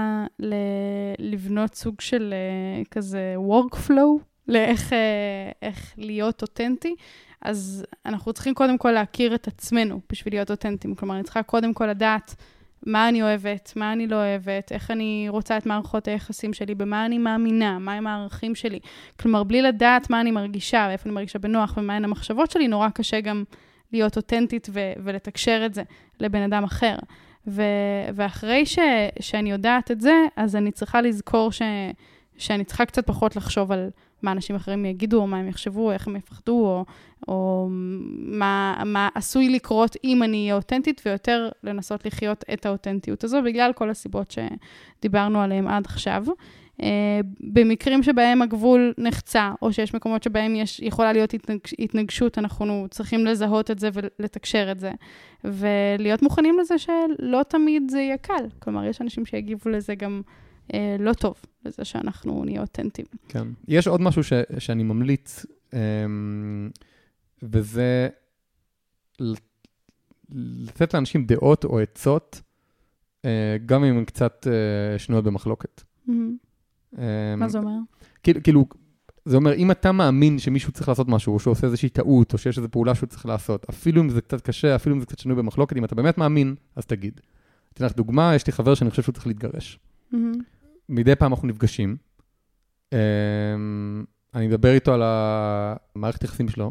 לבנות סוג של כזה workflow, לאיך להיות אותנטי, אז אנחנו צריכים קודם כל להכיר את עצמנו בשביל להיות אותנטיים. כלומר, אני צריכה קודם כל לדעת מה אני אוהבת, מה אני לא אוהבת, איך אני רוצה את מערכות היחסים שלי, במה אני מאמינה, מה הם הערכים שלי. כלומר, בלי לדעת מה אני מרגישה, ואיפה אני מרגישה בנוח, ומה הן המחשבות שלי, נורא קשה גם להיות אותנטית ולתקשר את זה לבן אדם אחר. ואחרי שאני יודעת את זה, אז אני צריכה לזכור שאני צריכה קצת פחות לחשוב על מה אנשים אחרים יגידו, או מה הם יחשבו, או איך הם יפחדו, או מה עשוי לקרות אם אני אהיה אותנטית, ויותר לנסות לחיות את האותנטיות הזו, בגלל כל הסיבות שדיברנו עליהן עד עכשיו. במקרים שבהם הגבול נחצה, או שיש מקומות שבהם יכולה להיות התנגשות, אנחנו צריכים לזהות את זה ולתקשר את זה, ולהיות מוכנים לזה שלא תמיד זה יהיה קל. כלומר, יש אנשים שיגיבו לזה גם לא טוב, לזה שאנחנו נהיה אותנטיים. כן. יש עוד משהו שאני ממליץ, וזה לתת לאנשים דעות או עצות, גם אם הן קצת שנויות במחלוקת. מה זה אומר? כאילו, זה אומר, אם אתה מאמין שמישהו צריך לעשות משהו, או שעושה איזושהי טעות, או שיש איזו פעולה שהוא צריך לעשות, אפילו אם זה קצת קשה, אפילו אם זה קצת שנוי במחלוקת, אם אתה באמת מאמין, אז תגיד. אתן לך דוגמה, יש לי חבר שאני חושב שהוא צריך להתגרש. מדי פעם אנחנו נפגשים, אני מדבר איתו על המערכת יחסים שלו,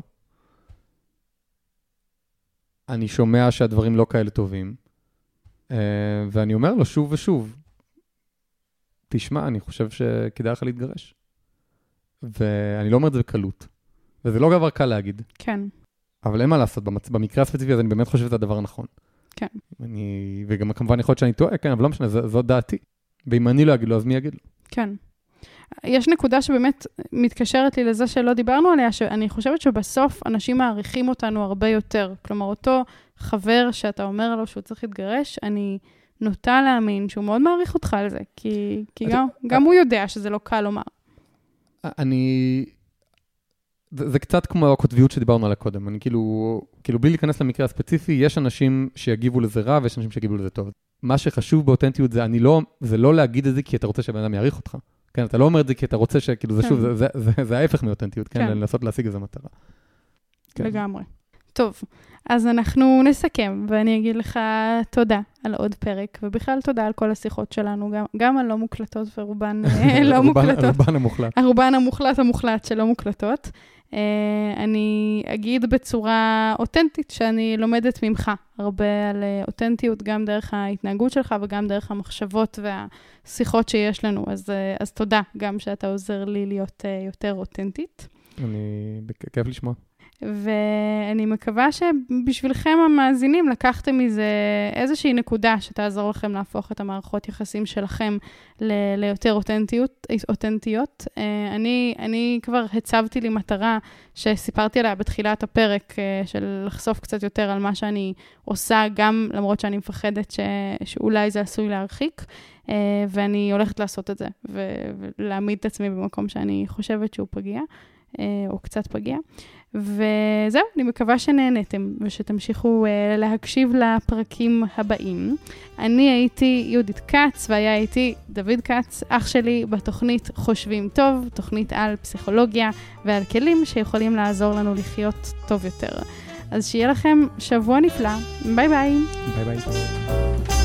אני שומע שהדברים לא כאלה טובים, ואני אומר לו שוב ושוב, תשמע, אני חושב שכדאי לך להתגרש. ואני לא אומר את זה בקלות. וזה לא דבר קל להגיד. כן. אבל אין מה לעשות, במקרה הספציפי הזה אני באמת חושב שזה הדבר הנכון. כן. וגם כמובן יכול להיות שאני טועה, כן, אבל לא משנה, זו דעתי. ואם אני לא אגיד לו, אז מי יגיד לו? כן. יש נקודה שבאמת מתקשרת לי לזה שלא דיברנו עליה, שאני חושבת שבסוף אנשים מעריכים אותנו הרבה יותר. כלומר, אותו חבר שאתה אומר לו שהוא צריך להתגרש, אני נוטה להאמין שהוא מאוד מעריך אותך על זה, כי גם הוא יודע שזה לא קל לומר. זה קצת כמו הקוטביות שדיברנו עליה קודם. אני כאילו בלי להיכנס למקרה הספציפי, יש אנשים שיגיבו לזה רע, ויש אנשים שיגיבו לזה טוב. מה שחשוב באותנטיות זה לא להגיד את זה כי אתה רוצה שהבן אדם יעריך אותך. כן, אתה לא אומר את זה כי אתה רוצה שכאילו זה שוב, זה ההפך מאותנטיות, כן? לנסות להשיג איזו מטרה. לגמרי. טוב, אז אנחנו נסכם, ואני אגיד לך תודה על עוד פרק, ובכלל תודה על כל השיחות שלנו, גם על לא מוקלטות ורובן לא מוקלטות. הרובן המוחלט. הרובן המוחלט שלא מוקלטות. אני אגיד בצורה אותנטית שאני לומדת ממך הרבה על אותנטיות, גם דרך ההתנהגות שלך וגם דרך המחשבות והשיחות שיש לנו. אז תודה גם שאתה עוזר לי להיות יותר אותנטית. כיף לשמוע. ואני מקווה שבשבילכם המאזינים לקחתם מזה איזושהי נקודה שתעזור לכם להפוך את המערכות יחסים שלכם ליותר אותנטיות. אני כבר הצבתי לי מטרה שסיפרתי עליה בתחילת הפרק, של לחשוף קצת יותר על מה שאני עושה, גם למרות שאני מפחדת שאולי זה עשוי להרחיק, ואני הולכת לעשות את זה, ולהעמיד את עצמי במקום שאני חושבת שהוא פגיע, או קצת פגיע. וזהו, אני מקווה שנהנתם ושתמשיכו להקשיב לפרקים הבאים. אני הייתי יהודית קץ והיה איתי דוד קץ, אח שלי בתוכנית חושבים טוב, תוכנית על פסיכולוגיה ועל כלים שיכולים לעזור לנו לחיות טוב יותר. אז שיהיה לכם שבוע נפלא. ביי ביי. ביי ביי.